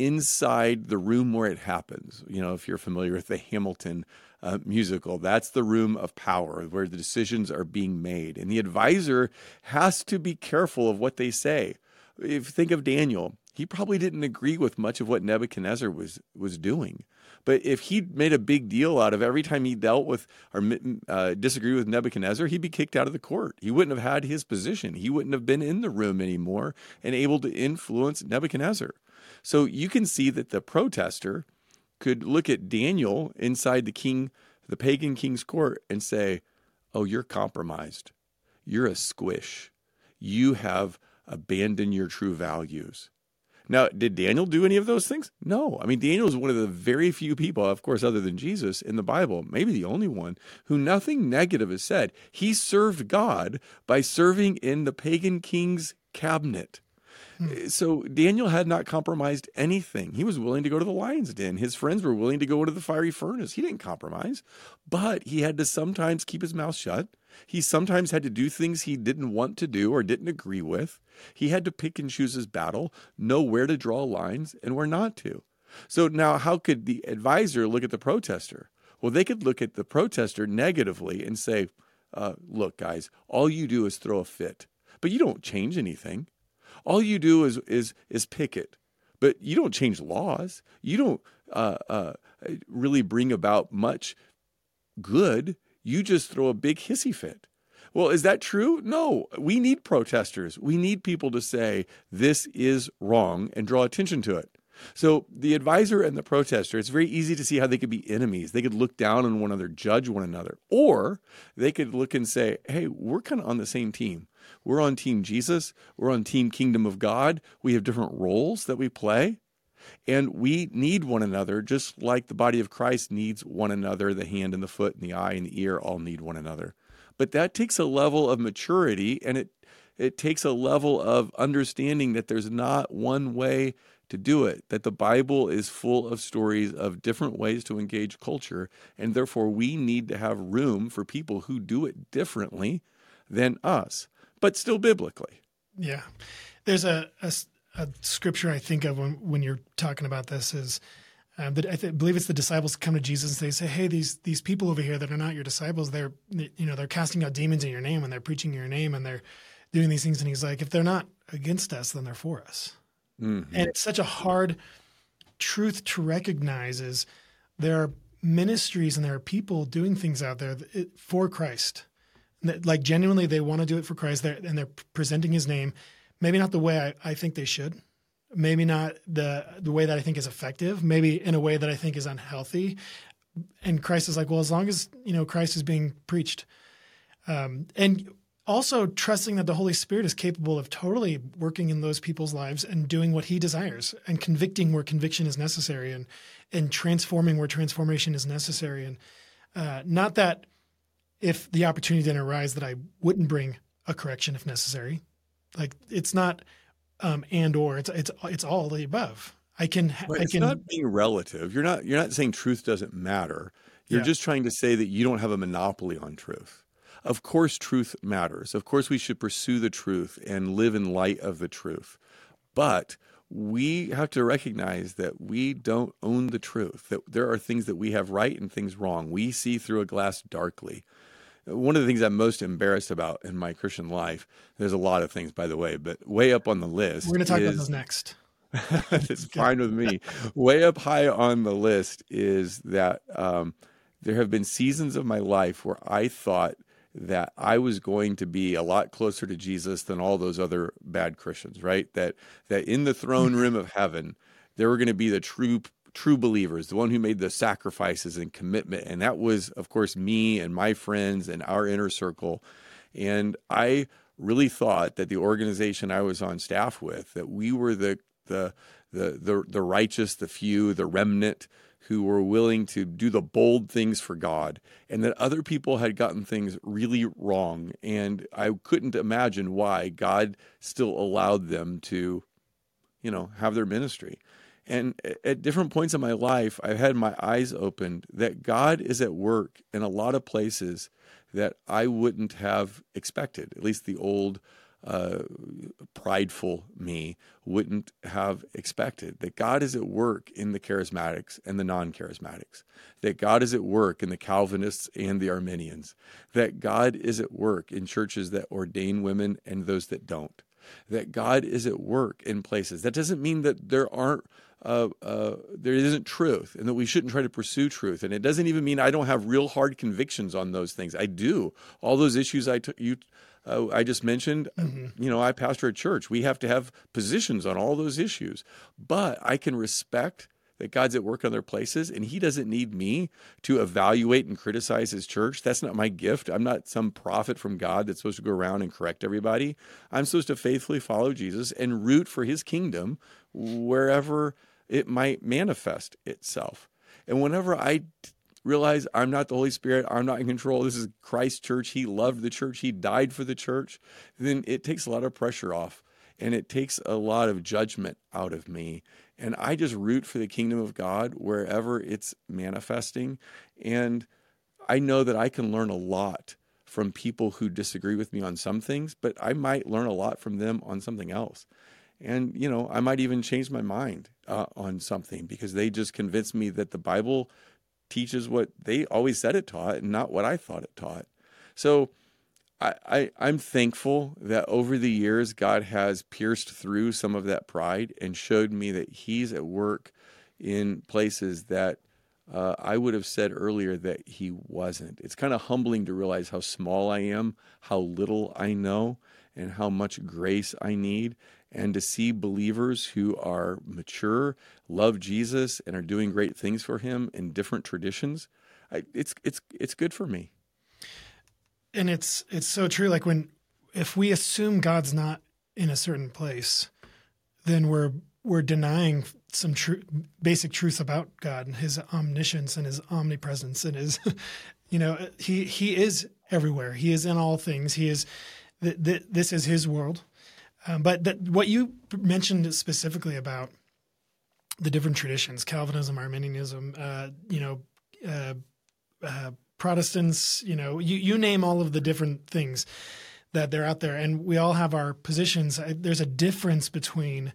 inside the room where it happens. You know, if you're familiar with the Hamilton Uh, musical, that's the room of power where the decisions are being made. And the advisor has to be careful of what they say. If you think of Daniel, he probably didn't agree with much of what Nebuchadnezzar was was doing. But if he made a big deal out of every time he dealt with or uh, disagreed with Nebuchadnezzar, he'd be kicked out of the court. He wouldn't have had his position. He wouldn't have been in the room anymore and able to influence Nebuchadnezzar. So you can see that the protester could look at Daniel inside the king, the pagan king's court and say, oh, you're compromised. You're a squish. You have abandoned your true values. Now, did Daniel do any of those things? No. I mean, Daniel is one of the very few people, of course, other than Jesus in the Bible, maybe the only one, who nothing negative is said. He served God by serving in the pagan king's cabinet. So Daniel had not compromised anything. He was willing to go to the lion's den. His friends were willing to go into the fiery furnace. He didn't compromise, but he had to sometimes keep his mouth shut. He sometimes had to do things he didn't want to do or didn't agree with. He had to pick and choose his battle, know where to draw lines and where not to. So now how could the advisor look at the protester? Well, they could look at the protester negatively and say, uh, look, guys, all you do is throw a fit, but you don't change anything. All you do is is is picket, but you don't change laws. You don't uh, uh, really bring about much good. You just throw a big hissy fit. Well, is that true? No. We need protesters. We need people to say this is wrong and draw attention to it. So the advisor and the protester, it's very easy to see how they could be enemies. They could look down on one another, judge one another, or they could look and say, hey, we're kind of on the same team. We're on team Jesus. We're on team kingdom of God. We have different roles that we play, and we need one another just like the body of Christ needs one another. The hand and the foot and the eye and the ear all need one another. But that takes a level of maturity, and it it takes a level of understanding that there's not one way to do it, that the Bible is full of stories of different ways to engage culture, and therefore we need to have room for people who do it differently than us, but still biblically. Yeah. There's a, a, a scripture I think of when, when you're talking about this is, um, that I th- believe it's the disciples come to Jesus and they say, hey, these these people over here that are not your disciples, they're, you know, they're casting out demons in your name and they're preaching your name and they're doing these things. And he's like, if they're not against us, then they're for us. Mm-hmm. And it's such a hard truth to recognize is there are ministries and there are people doing things out there for Christ. Like genuinely they want to do it for Christ they're, and they're presenting his name. Maybe not the way I, I think they should. Maybe not the the way that I think is effective. Maybe in a way that I think is unhealthy. And Christ is like, well, as long as, you know, Christ is being preached. Um, and also trusting that the Holy Spirit is capable of totally working in those people's lives and doing what he desires and convicting where conviction is necessary and, and transforming where transformation is necessary. And uh, not that if the opportunity didn't arise that I wouldn't bring a correction if necessary. Like it's not um, and or it's it's it's all the above. I can. Right, I it's can, not being relative. You're not. You're not saying truth doesn't matter. You're Yeah. just trying to say that you don't have a monopoly on truth. Of course, truth matters. Of course, we should pursue the truth and live in light of the truth. But we have to recognize that we don't own the truth, that there are things that we have right and things wrong. We see through a glass darkly. One of the things I'm most embarrassed about in my Christian life, there's a lot of things, by the way, but way up on the list. We're going to talk is, about those next. It's fine with me. Way up high on the list is that um, there have been seasons of my life where I thought that I was going to be a lot closer to Jesus than all those other bad Christians, right? That that in the throne room of heaven, there were going to be the true true believers, the one who made the sacrifices and commitment. And that was, of course, me and my friends and our inner circle. And I really thought that the organization I was on staff with, that we were the the the the, the righteous, the few, the remnant who were willing to do the bold things for God, and that other people had gotten things really wrong. And I couldn't imagine why God still allowed them to, you know, have their ministry. And at different points in my life, I've had my eyes opened that God is at work in a lot of places that I wouldn't have expected. At least the old uh, prideful me wouldn't have expected. That God is at work in the charismatics and the non-charismatics. That God is at work in the Calvinists and the Arminians. That God is at work in churches that ordain women and those that don't. That God is at work in places. That doesn't mean that there aren't Uh, uh, there isn't truth and that we shouldn't try to pursue truth. And it doesn't even mean I don't have real hard convictions on those things. I do. All those issues I, t- you, uh, I just mentioned, mm-hmm. you know, I pastor a church. We have to have positions on all those issues. But I can respect that God's at work in other places, and he doesn't need me to evaluate and criticize his church. That's not my gift. I'm not some prophet from God that's supposed to go around and correct everybody. I'm supposed to faithfully follow Jesus and root for his kingdom wherever it might manifest itself. And whenever I realize I'm not the Holy Spirit, I'm not in control, this is Christ's church, he loved the church, he died for the church, then it takes a lot of pressure off, and it takes a lot of judgment out of me. And I just root for the kingdom of God wherever it's manifesting. And I know that I can learn a lot from people who disagree with me on some things, but I might learn a lot from them on something else. And, you know, I might even change my mind uh, on something because they just convinced me that the Bible teaches what they always said it taught and not what I thought it taught. So I, I, I'm thankful that over the years, God has pierced through some of that pride and showed me that he's at work in places that uh, I would have said earlier that he wasn't. It's kind of humbling to realize how small I am, how little I know, and how much grace I need. and to see believers who are mature, love Jesus, and are doing great things for him in different traditions, I, it's it's it's good for me. And it's it's so true. Like when if we assume God's not in a certain place, then we're we're denying some true basic truths about God and his omniscience and his omnipresence and his, you know, he he is everywhere. He is in all things. He is, th- th- this is his world. Um, but that, what you mentioned specifically about the different traditions, Calvinism, Arminianism, uh, you know, uh, uh, Protestants, you know, you, you name all of the different things that they're out there, and we all have our positions. There's a difference between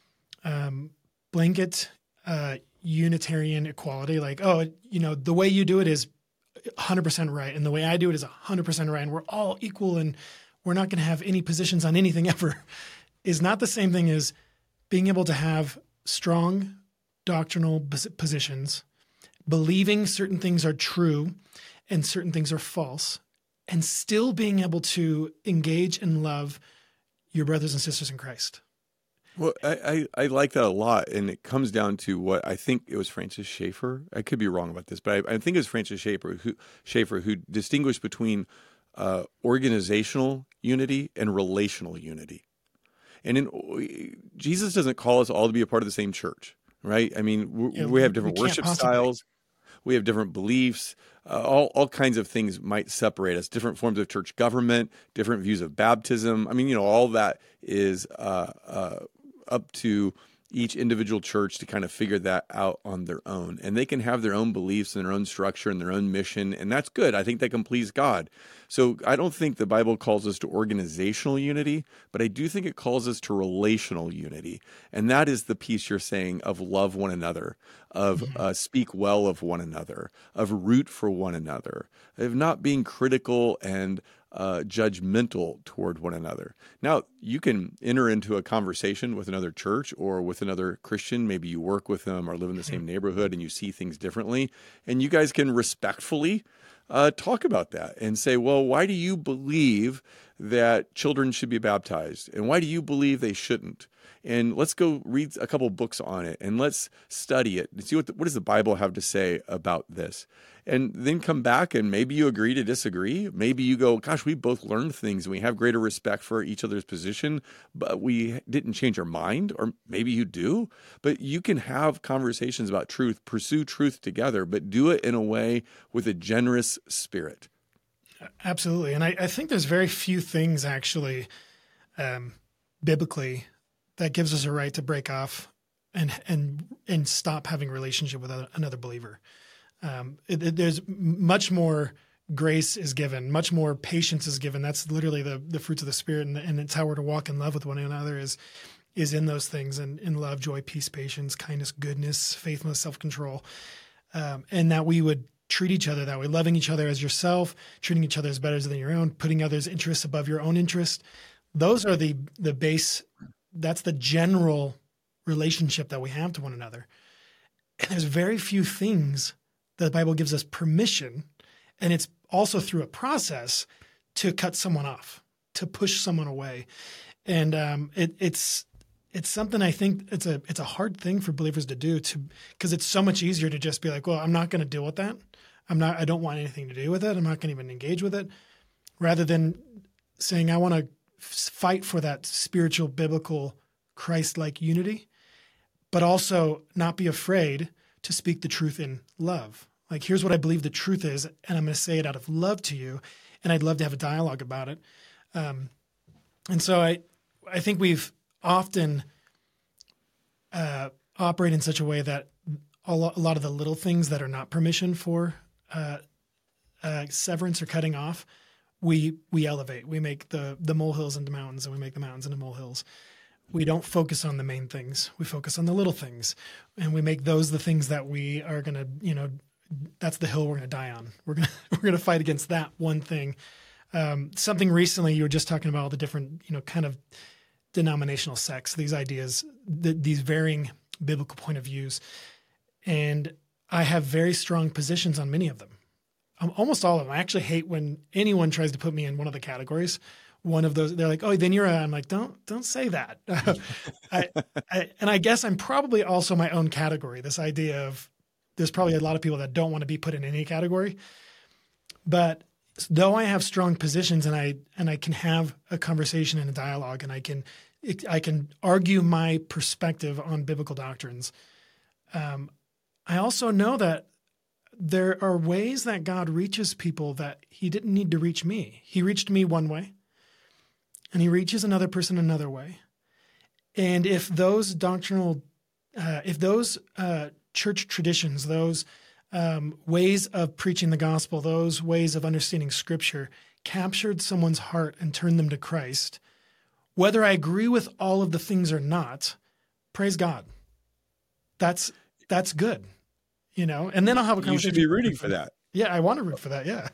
um, blanket uh, Unitarian equality, like, oh, you know, the way you do it is one hundred percent right, and the way I do it is one hundred percent right, and we're all equal, and we're not going to have any positions on anything ever, is not the same thing as being able to have strong doctrinal positions, believing certain things are true and certain things are false, and still being able to engage and love your brothers and sisters in Christ. Well, I, I, I like that a lot, and it comes down to what I think it was Francis Schaeffer. I could be wrong about this, but I, I think it was Francis Schaeffer who, Schaeffer who distinguished between uh, organizational unity and relational unity. And in, Jesus doesn't call us all to be a part of the same church, right? I mean, we, yeah, we have different we worship possibly. styles. We have different beliefs. Uh, all, all kinds of things might separate us, different forms of church government, different views of baptism. I mean, you know, all that is uh, uh, up to each individual church to kind of figure that out on their own. And they can have their own beliefs and their own structure and their own mission, and that's good. I think that can please God. So I don't think the Bible calls us to organizational unity, but I do think it calls us to relational unity. And that is the piece you're saying of love one another, of uh, speak well of one another, of root for one another, of not being critical and Uh, judgmental toward one another. Now, you can enter into a conversation with another church or with another Christian. Maybe you work with them or live in the same neighborhood and you see things differently. And you guys can respectfully uh, talk about that and say, well, why do you believe that children should be baptized? And why do you believe they shouldn't? And let's go read a couple books on it and let's study it and see what the, what does the Bible have to say about this. And then come back and maybe you agree to disagree. Maybe you go, gosh, we both learned things and we have greater respect for each other's position, but we didn't change our mind. Or maybe you do. But you can have conversations about truth, pursue truth together, but do it in a way with a generous spirit. Absolutely. And I, I think there's very few things actually um, biblically that gives us a right to break off and and and stop having a relationship with another believer. Um, it, it, there's much more grace is given, much more patience is given. That's literally the the fruits of the Spirit, and, and it's how we're to walk in love with one another is is in those things, and in love, joy, peace, patience, kindness, goodness, faithfulness, self-control, um, and that we would treat each other that way, loving each other as yourself, treating each other as better than your own, putting others' interests above your own interest. Those are the the base. That's the general relationship that we have to one another. And there's very few things that the Bible gives us permission, and it's also through a process to cut someone off, to push someone away. And um, it, it's it's something I think it's a it's a hard thing for believers to do, to because it's so much easier to just be like, well, I'm not going to deal with that. I'm not. I don't want anything to do with it. I'm not going to even engage with it. Rather than saying, I want to fight for that spiritual, biblical, Christ-like unity, but also not be afraid to speak the truth in love. Like, here's what I believe the truth is, and I'm going to say it out of love to you, and I'd love to have a dialogue about it. Um, and so I, I think we've often uh, operate in such a way that a lot, a lot of the little things that are not permission for uh, uh, severance or cutting off, we we elevate. We make the the molehills into mountains, and we make the mountains into molehills. We don't focus on the main things. We focus on the little things, and we make those the things that we are going to, you know, that's the hill we're going to die on. We're going to we're going to fight against that one thing. Um, something recently, you were just talking about all the different, you know, kind of denominational sects, these ideas, th- these varying biblical point of views, and I have very strong positions on many of them. Um, almost all of them. I actually hate when anyone tries to put me in one of the categories one of those. They're like, "Oh, then you're." A, I'm like, "Don't don't say that." I, I, and I guess I'm probably also my own category. This idea of there's probably a lot of people that don't want to be put in any category, but though I have strong positions and I and I can have a conversation and a dialogue and I can I can argue my perspective on biblical doctrines. Um, I also know that there are ways that God reaches people that he didn't need to reach me. He reached me one way, and he reaches another person another way. And if those doctrinal, uh, if those uh, church traditions, those um, ways of preaching the gospel, those ways of understanding Scripture captured someone's heart and turned them to Christ, whether I agree with all of the things or not, praise God. That's that's good. You know, and then I'll have a conversation. You should be rooting for that. Yeah, I want to root for that. Yeah.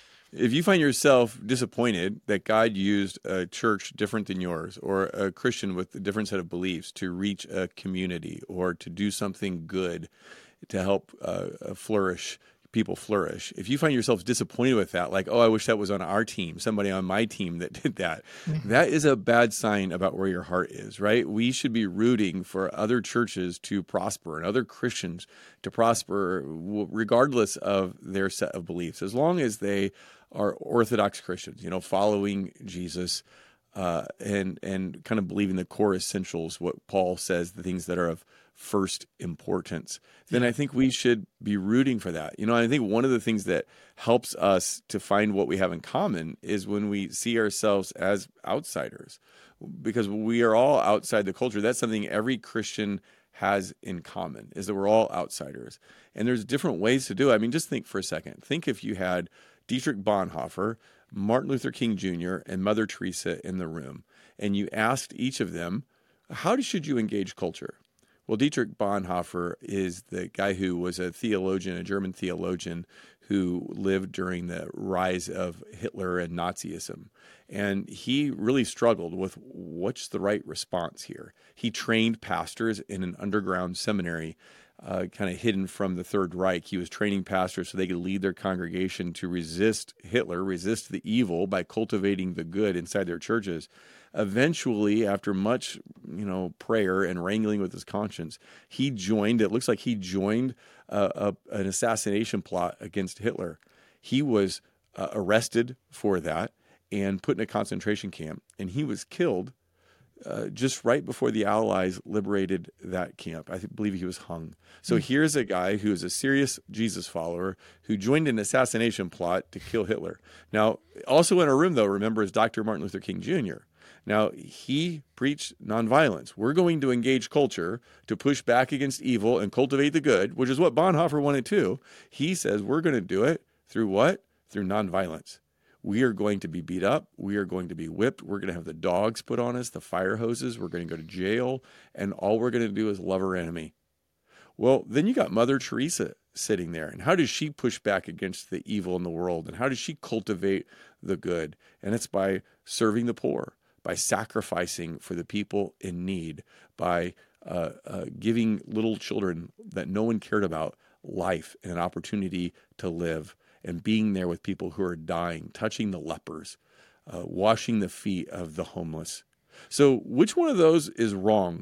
If you find yourself disappointed that God used a church different than yours or a Christian with a different set of beliefs to reach a community or to do something good to help uh, flourish, people flourish. If you find yourself disappointed with that, like, oh, I wish that was on our team, somebody on my team that did that, mm-hmm. that is a bad sign about where your heart is, right? We should be rooting for other churches to prosper and other Christians to prosper regardless of their set of beliefs, as long as they are Orthodox Christians, you know, following Jesus uh, and, and kind of believing the core essentials, what Paul says, the things that are of first importance, then I think we should be rooting for that. You know, I think one of the things that helps us to find what we have in common is when we see ourselves as outsiders, because we are all outside the culture. That's something every Christian has in common, is that we're all outsiders. And there's different ways to do it. I mean, just think for a second. Think if you had Dietrich Bonhoeffer, Martin Luther King Junior, and Mother Teresa in the room, and you asked each of them, how should you engage culture? Well, Dietrich Bonhoeffer is the guy who was a theologian, a German theologian who lived during the rise of Hitler and Nazism. And he really struggled with what's the right response here. He trained pastors in an underground seminary, uh, kind of hidden from the Third Reich. He was training pastors so they could lead their congregation to resist Hitler, resist the evil by cultivating the good inside their churches. Eventually, after much, you know, prayer and wrangling with his conscience, he joined, it looks like he joined uh, a, an assassination plot against Hitler. He was uh, arrested for that and put in a concentration camp, and he was killed uh, just right before the Allies liberated that camp. I believe he was hung. So mm-hmm. here's a guy who is a serious Jesus follower who joined an assassination plot to kill Hitler. Now, also in our room, though, remember, is Doctor Martin Luther King Junior Now, he preached nonviolence. We're going to engage culture to push back against evil and cultivate the good, which is what Bonhoeffer wanted too. He says we're going to do it through what? Through nonviolence. We are going to be beat up. We are going to be whipped. We're going to have the dogs put on us, the fire hoses. We're going to go to jail. And all we're going to do is love our enemy. Well, then you got Mother Teresa sitting there. And how does she push back against the evil in the world? And how does she cultivate the good? And it's by serving the poor, by sacrificing for the people in need, by uh, uh, giving little children that no one cared about life and an opportunity to live, and being there with people who are dying, touching the lepers, uh, washing the feet of the homeless. So which one of those is wrong?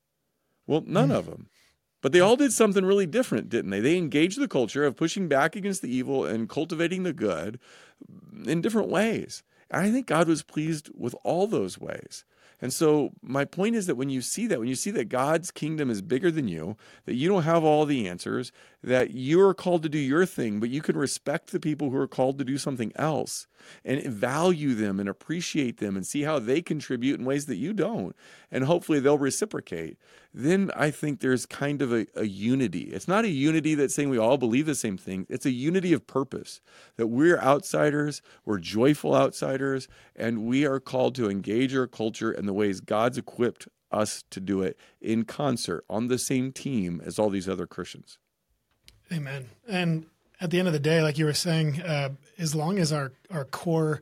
Well, none mm. of them. But they all did something really different, didn't they? They engaged the culture of pushing back against the evil and cultivating the good in different ways. And I think God was pleased with all those ways. And so my point is that when you see that, when you see that God's kingdom is bigger than you, that you don't have all the answers, that you're called to do your thing, but you can respect the people who are called to do something else and value them and appreciate them and see how they contribute in ways that you don't. And hopefully they'll reciprocate. Then I think there's kind of a, a unity. It's not a unity that's saying we all believe the same thing. It's a unity of purpose, that we're outsiders, we're joyful outsiders, and we are called to engage our culture in the ways God's equipped us to do it in concert on the same team as all these other Christians. Amen. And at the end of the day, like you were saying, uh, as long as our, our core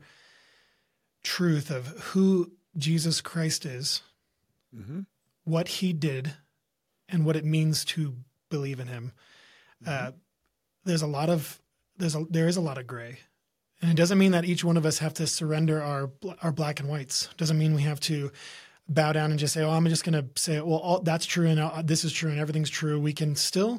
truth of who Jesus Christ is, mm-hmm. what he did, and what it means to believe in him, mm-hmm. uh, there's a lot of there's a there is a lot of gray, And it doesn't mean that each one of us have to surrender our our black and whites. It doesn't mean we have to bow down and just say, oh, I'm just going to say, well, all, that's true and uh, this is true and everything's true. We can still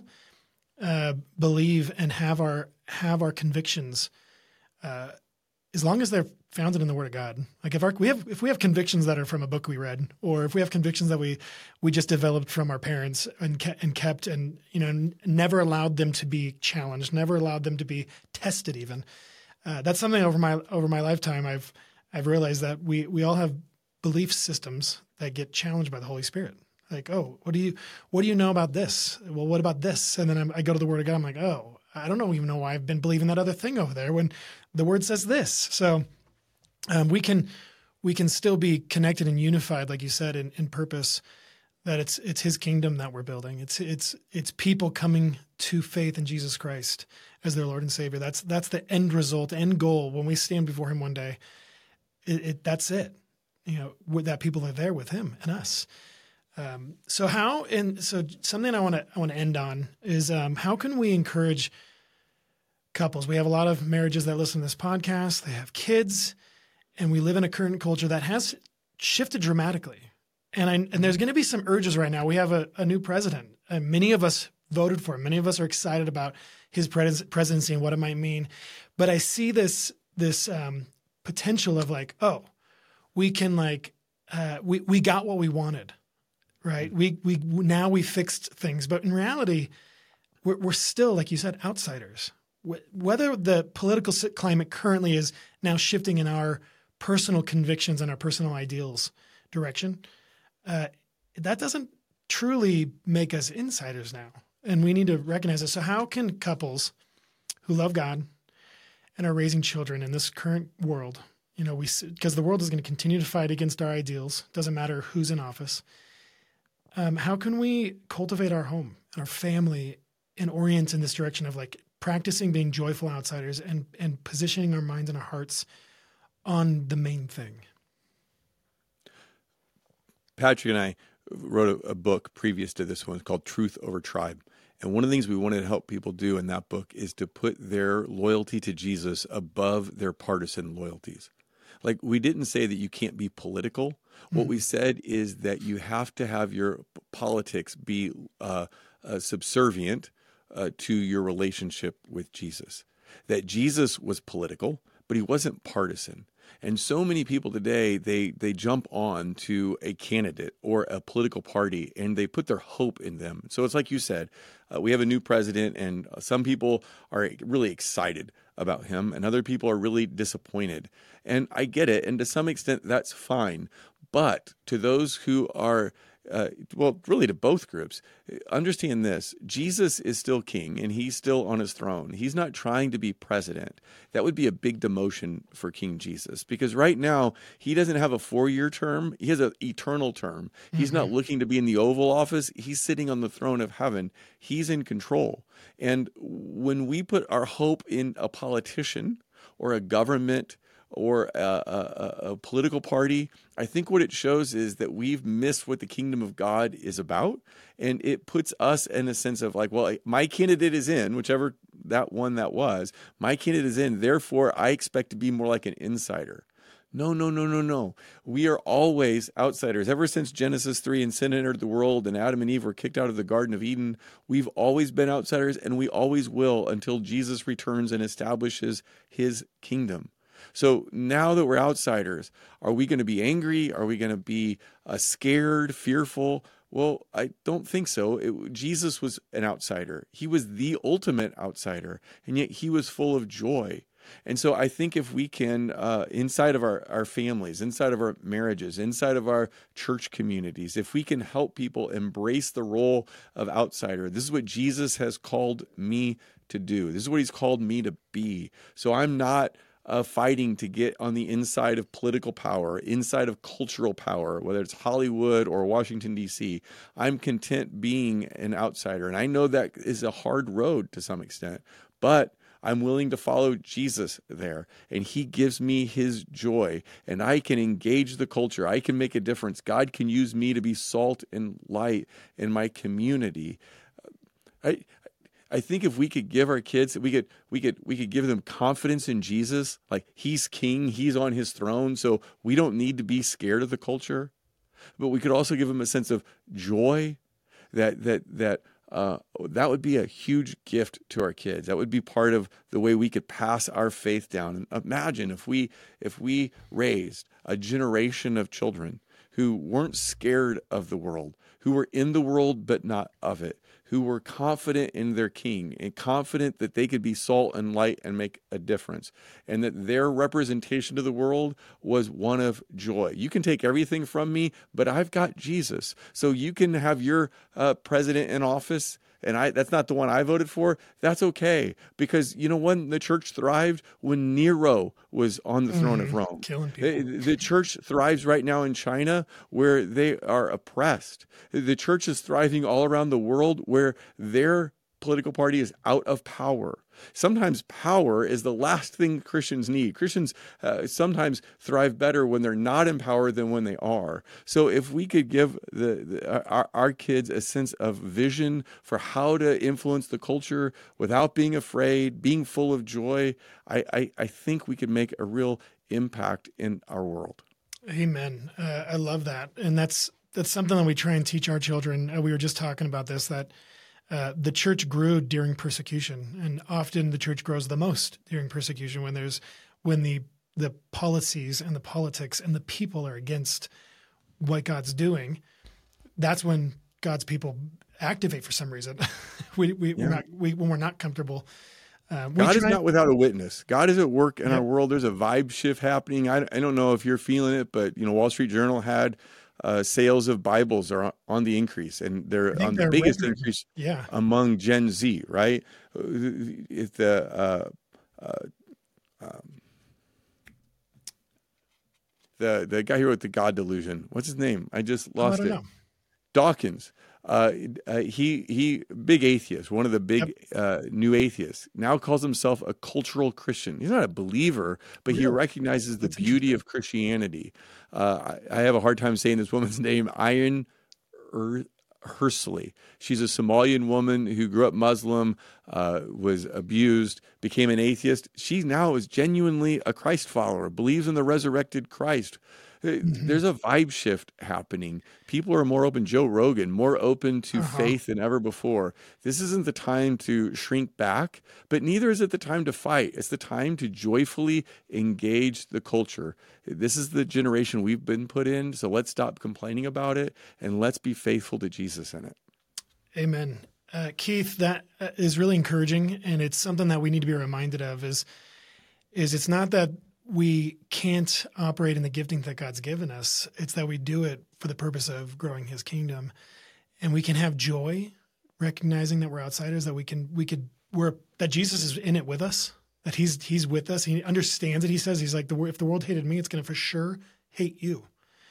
uh, believe and have our have our convictions uh, as long as they're founded in the Word of God. Like if our, we have if we have convictions that are from a book we read, or if we have convictions that we we just developed from our parents and ke- and kept and you know n- never allowed them to be challenged, never allowed them to be tested even. Uh, that's something over my over my lifetime I've I've realized that we we all have belief systems that get challenged by the Holy Spirit. Like, oh, what do you what do you know about this? Well, what about this? And then I'm, I go to the Word of God. I'm like, oh, I don't know even know why I've been believing that other thing over there when the Word says this. So um, we can we can still be connected and unified, like you said, in, in purpose. That it's it's His kingdom that we're building. It's it's it's people coming to faith in Jesus Christ as their Lord and Savior. That's that's the end result, end goal when we stand before Him one day. It, it that's it. You know, with that people are there with Him and us. Um, so how and so something I want to I want to end on is um, how can we encourage couples? We have a lot of marriages that listen to this podcast. They have kids, and we live in a current culture that has shifted dramatically. And I, and there's going to be some urges right now. We have a, a new president. Uh, many of us voted for him. Many of us are excited about his pres- presidency and what it might mean. But I see this this um, potential of like, oh, we can like uh, we we got what we wanted, right? We we now we fixed things, but in reality, we're, we're still, like you said, outsiders. Whether the political climate currently is now shifting in our personal convictions and our personal ideals direction, uh, that doesn't truly make us insiders now, and we need to recognize it. So, how can couples who love God and are raising children in this current world? You know, we because the world is going to continue to fight against our ideals. Doesn't matter who's in office. Um, how can we cultivate our home and our family and orient in this direction of like practicing being joyful outsiders and and positioning our minds and our hearts on the main thing? Patrick and I wrote a, a book previous to this one called Truth Over Tribe. And one of the things we wanted to help people do in that book is to put their loyalty to Jesus above their partisan loyalties. Like, we didn't say that you can't be political. What mm-hmm. we said is that you have to have your politics be uh, uh, subservient uh, to your relationship with Jesus. That Jesus was political, but he wasn't partisan. And so many people today, they they jump on to a candidate or a political party and they put their hope in them. So it's like you said, uh, we have a new president and some people are really excited about him and other people are really disappointed. And I get it. And to some extent, that's fine. But to those who are Uh, well, really to both groups, understand this. Jesus is still king and he's still on his throne. He's not trying to be president. That would be a big demotion for King Jesus because right now he doesn't have a four-year term. He has an eternal term. He's mm-hmm. not looking to be in the Oval Office. He's sitting on the throne of heaven. He's in control. And when we put our hope in a politician or a government or a, a, a political party, I think what it shows is that we've missed what the kingdom of God is about. And it puts us in a sense of like, well, my candidate is in, whichever that one that was, my candidate is in, therefore I expect to be more like an insider. No, no, no, no, no. We are always outsiders. Ever since Genesis three and sin entered the world and Adam and Eve were kicked out of the Garden of Eden, we've always been outsiders and we always will until Jesus returns and establishes his kingdom. So now that we're outsiders, are we going to be angry? Are we going to be uh, scared, fearful? Well, I don't think so. It, Jesus was an outsider. He was the ultimate outsider, and yet he was full of joy. And so I think if we can, uh, inside of our, our families, inside of our marriages, inside of our church communities, if we can help people embrace the role of outsider, this is what Jesus has called me to do. This is what he's called me to be. So I'm not Uh, fighting to get on the inside of political power, inside of cultural power, whether it's Hollywood or Washington, D C. I'm content being an outsider. And I know that is a hard road to some extent, but I'm willing to follow Jesus there. And he gives me his joy. And I can engage the culture. I can make a difference. God can use me to be salt and light in my community. I, I think if we could give our kids, we could, we could, we could give them confidence in Jesus, like he's king, he's on his throne. So we don't need to be scared of the culture, but we could also give them a sense of joy that, that, that, uh, that would be a huge gift to our kids. That would be part of the way we could pass our faith down. And imagine if we, if we raised a generation of children who weren't scared of the world, who were in the world but not of it, who were confident in their king and confident that they could be salt and light and make a difference, and that their representation of the world was one of joy. You can take everything from me, but I've got Jesus. So you can have your uh, president in office, and I that's not the one I voted for. That's okay, because you know when the church thrived? When Nero was on the throne mm-hmm. of Rome. Killing people. The, the church thrives right now in China, where they are oppressed. The church is thriving all around the world, where their political party is out of power. Sometimes power is the last thing Christians need. Christians uh, sometimes thrive better when they're not in power than when they are. So if we could give the, the our, our kids a sense of vision for how to influence the culture without being afraid, being full of joy, I, I, I think we could make a real impact in our world. Amen. Uh, I love that. And that's that's something that we try and teach our children. Uh, we were just talking about this, that Uh, the church grew during persecution, and often the church grows the most during persecution when there's when the the policies and the politics and the people are against what God's doing. That's when God's people activate for some reason. we, we, yeah. we're not, we, when we're not comfortable. Uh, God is not without a witness. God is at work in yep. our world. There's a vibe shift happening. I, I don't know if you're feeling it, but you know, Wall Street Journal had Uh, sales of Bibles are on the increase, and they're on the they're biggest record. increase yeah. among Gen Z, right? If the uh, uh, um, the the guy who wrote the God Delusion, what's his name? I just lost oh, I don't it. Know. Dawkins. Uh, uh, he he, big atheist, one of the big yep. uh, new atheists, now calls himself a cultural Christian. He's not a believer, but really? he recognizes the That's beauty of Christianity. Uh, I, I have a hard time saying this woman's name, Ayaan Hirsi. She's a Somalian woman who grew up Muslim, uh, was abused, became an atheist. She now is genuinely a Christ follower, believes in the resurrected Christ. Mm-hmm. There's a vibe shift happening. People are more open. Joe Rogan, more open to uh-huh. faith than ever before. This isn't the time to shrink back, but neither is it the time to fight. It's the time to joyfully engage the culture. This is the generation we've been put in, so let's stop complaining about it, and let's be faithful to Jesus in it. Amen. Uh, Keith, that is really encouraging, and it's something that we need to be reminded of is, is it's not that we can't operate in the gifting that God's given us. It's that we do it for the purpose of growing his kingdom. And we can have joy recognizing that we're outsiders, that we can, we could, we're, that Jesus is in it with us, that he's, he's with us. He understands it. He says, he's like, the if the world hated me, it's going to for sure hate you.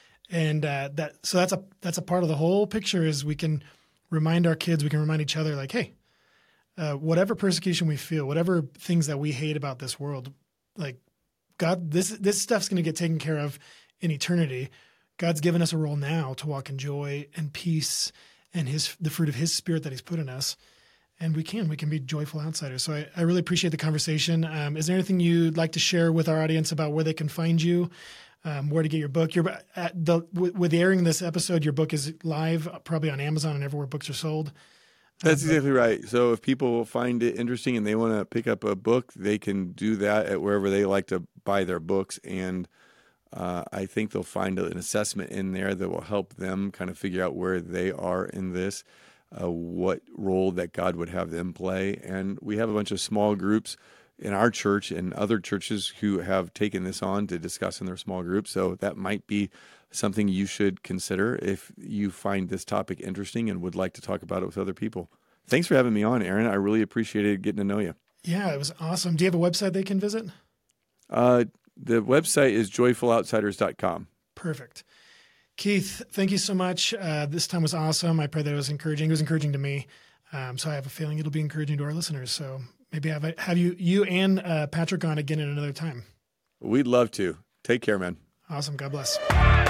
And uh, that, so that's a, that's a part of the whole picture is we can remind our kids, we can remind each other like, hey, uh, whatever persecution we feel, whatever things that we hate about this world, like, God, this this stuff's going to get taken care of in eternity. God's given us a role now to walk in joy and peace and his the fruit of his spirit that he's put in us. And we can. We can be joyful outsiders. So I, I really appreciate the conversation. Um, is there anything you'd like to share with our audience about where they can find you, um, where to get your book? Your, at the, with the airing of this episode, your book is live, probably on Amazon and everywhere books are sold. That's exactly right. So if people find it interesting and they want to pick up a book, they can do that at wherever they like to buy their books. And uh, I think they'll find an assessment in there that will help them kind of figure out where they are in this, uh, what role that God would have them play. And we have a bunch of small groups in our church and other churches who have taken this on to discuss in their small groups. So that might be something you should consider if you find this topic interesting and would like to talk about it with other people. Thanks for having me on, Aaron. I really appreciated getting to know you. Yeah, it was awesome. Do you have a website they can visit? Uh, the website is joyful outsiders dot com. Perfect. Keith, thank you so much. Uh, this time was awesome. I pray that it was encouraging. It was encouraging to me. Um, so I have a feeling it'll be encouraging to our listeners. So maybe have, have you, you and uh, Patrick on again at another time. We'd love to. Take care, man. Awesome. God bless.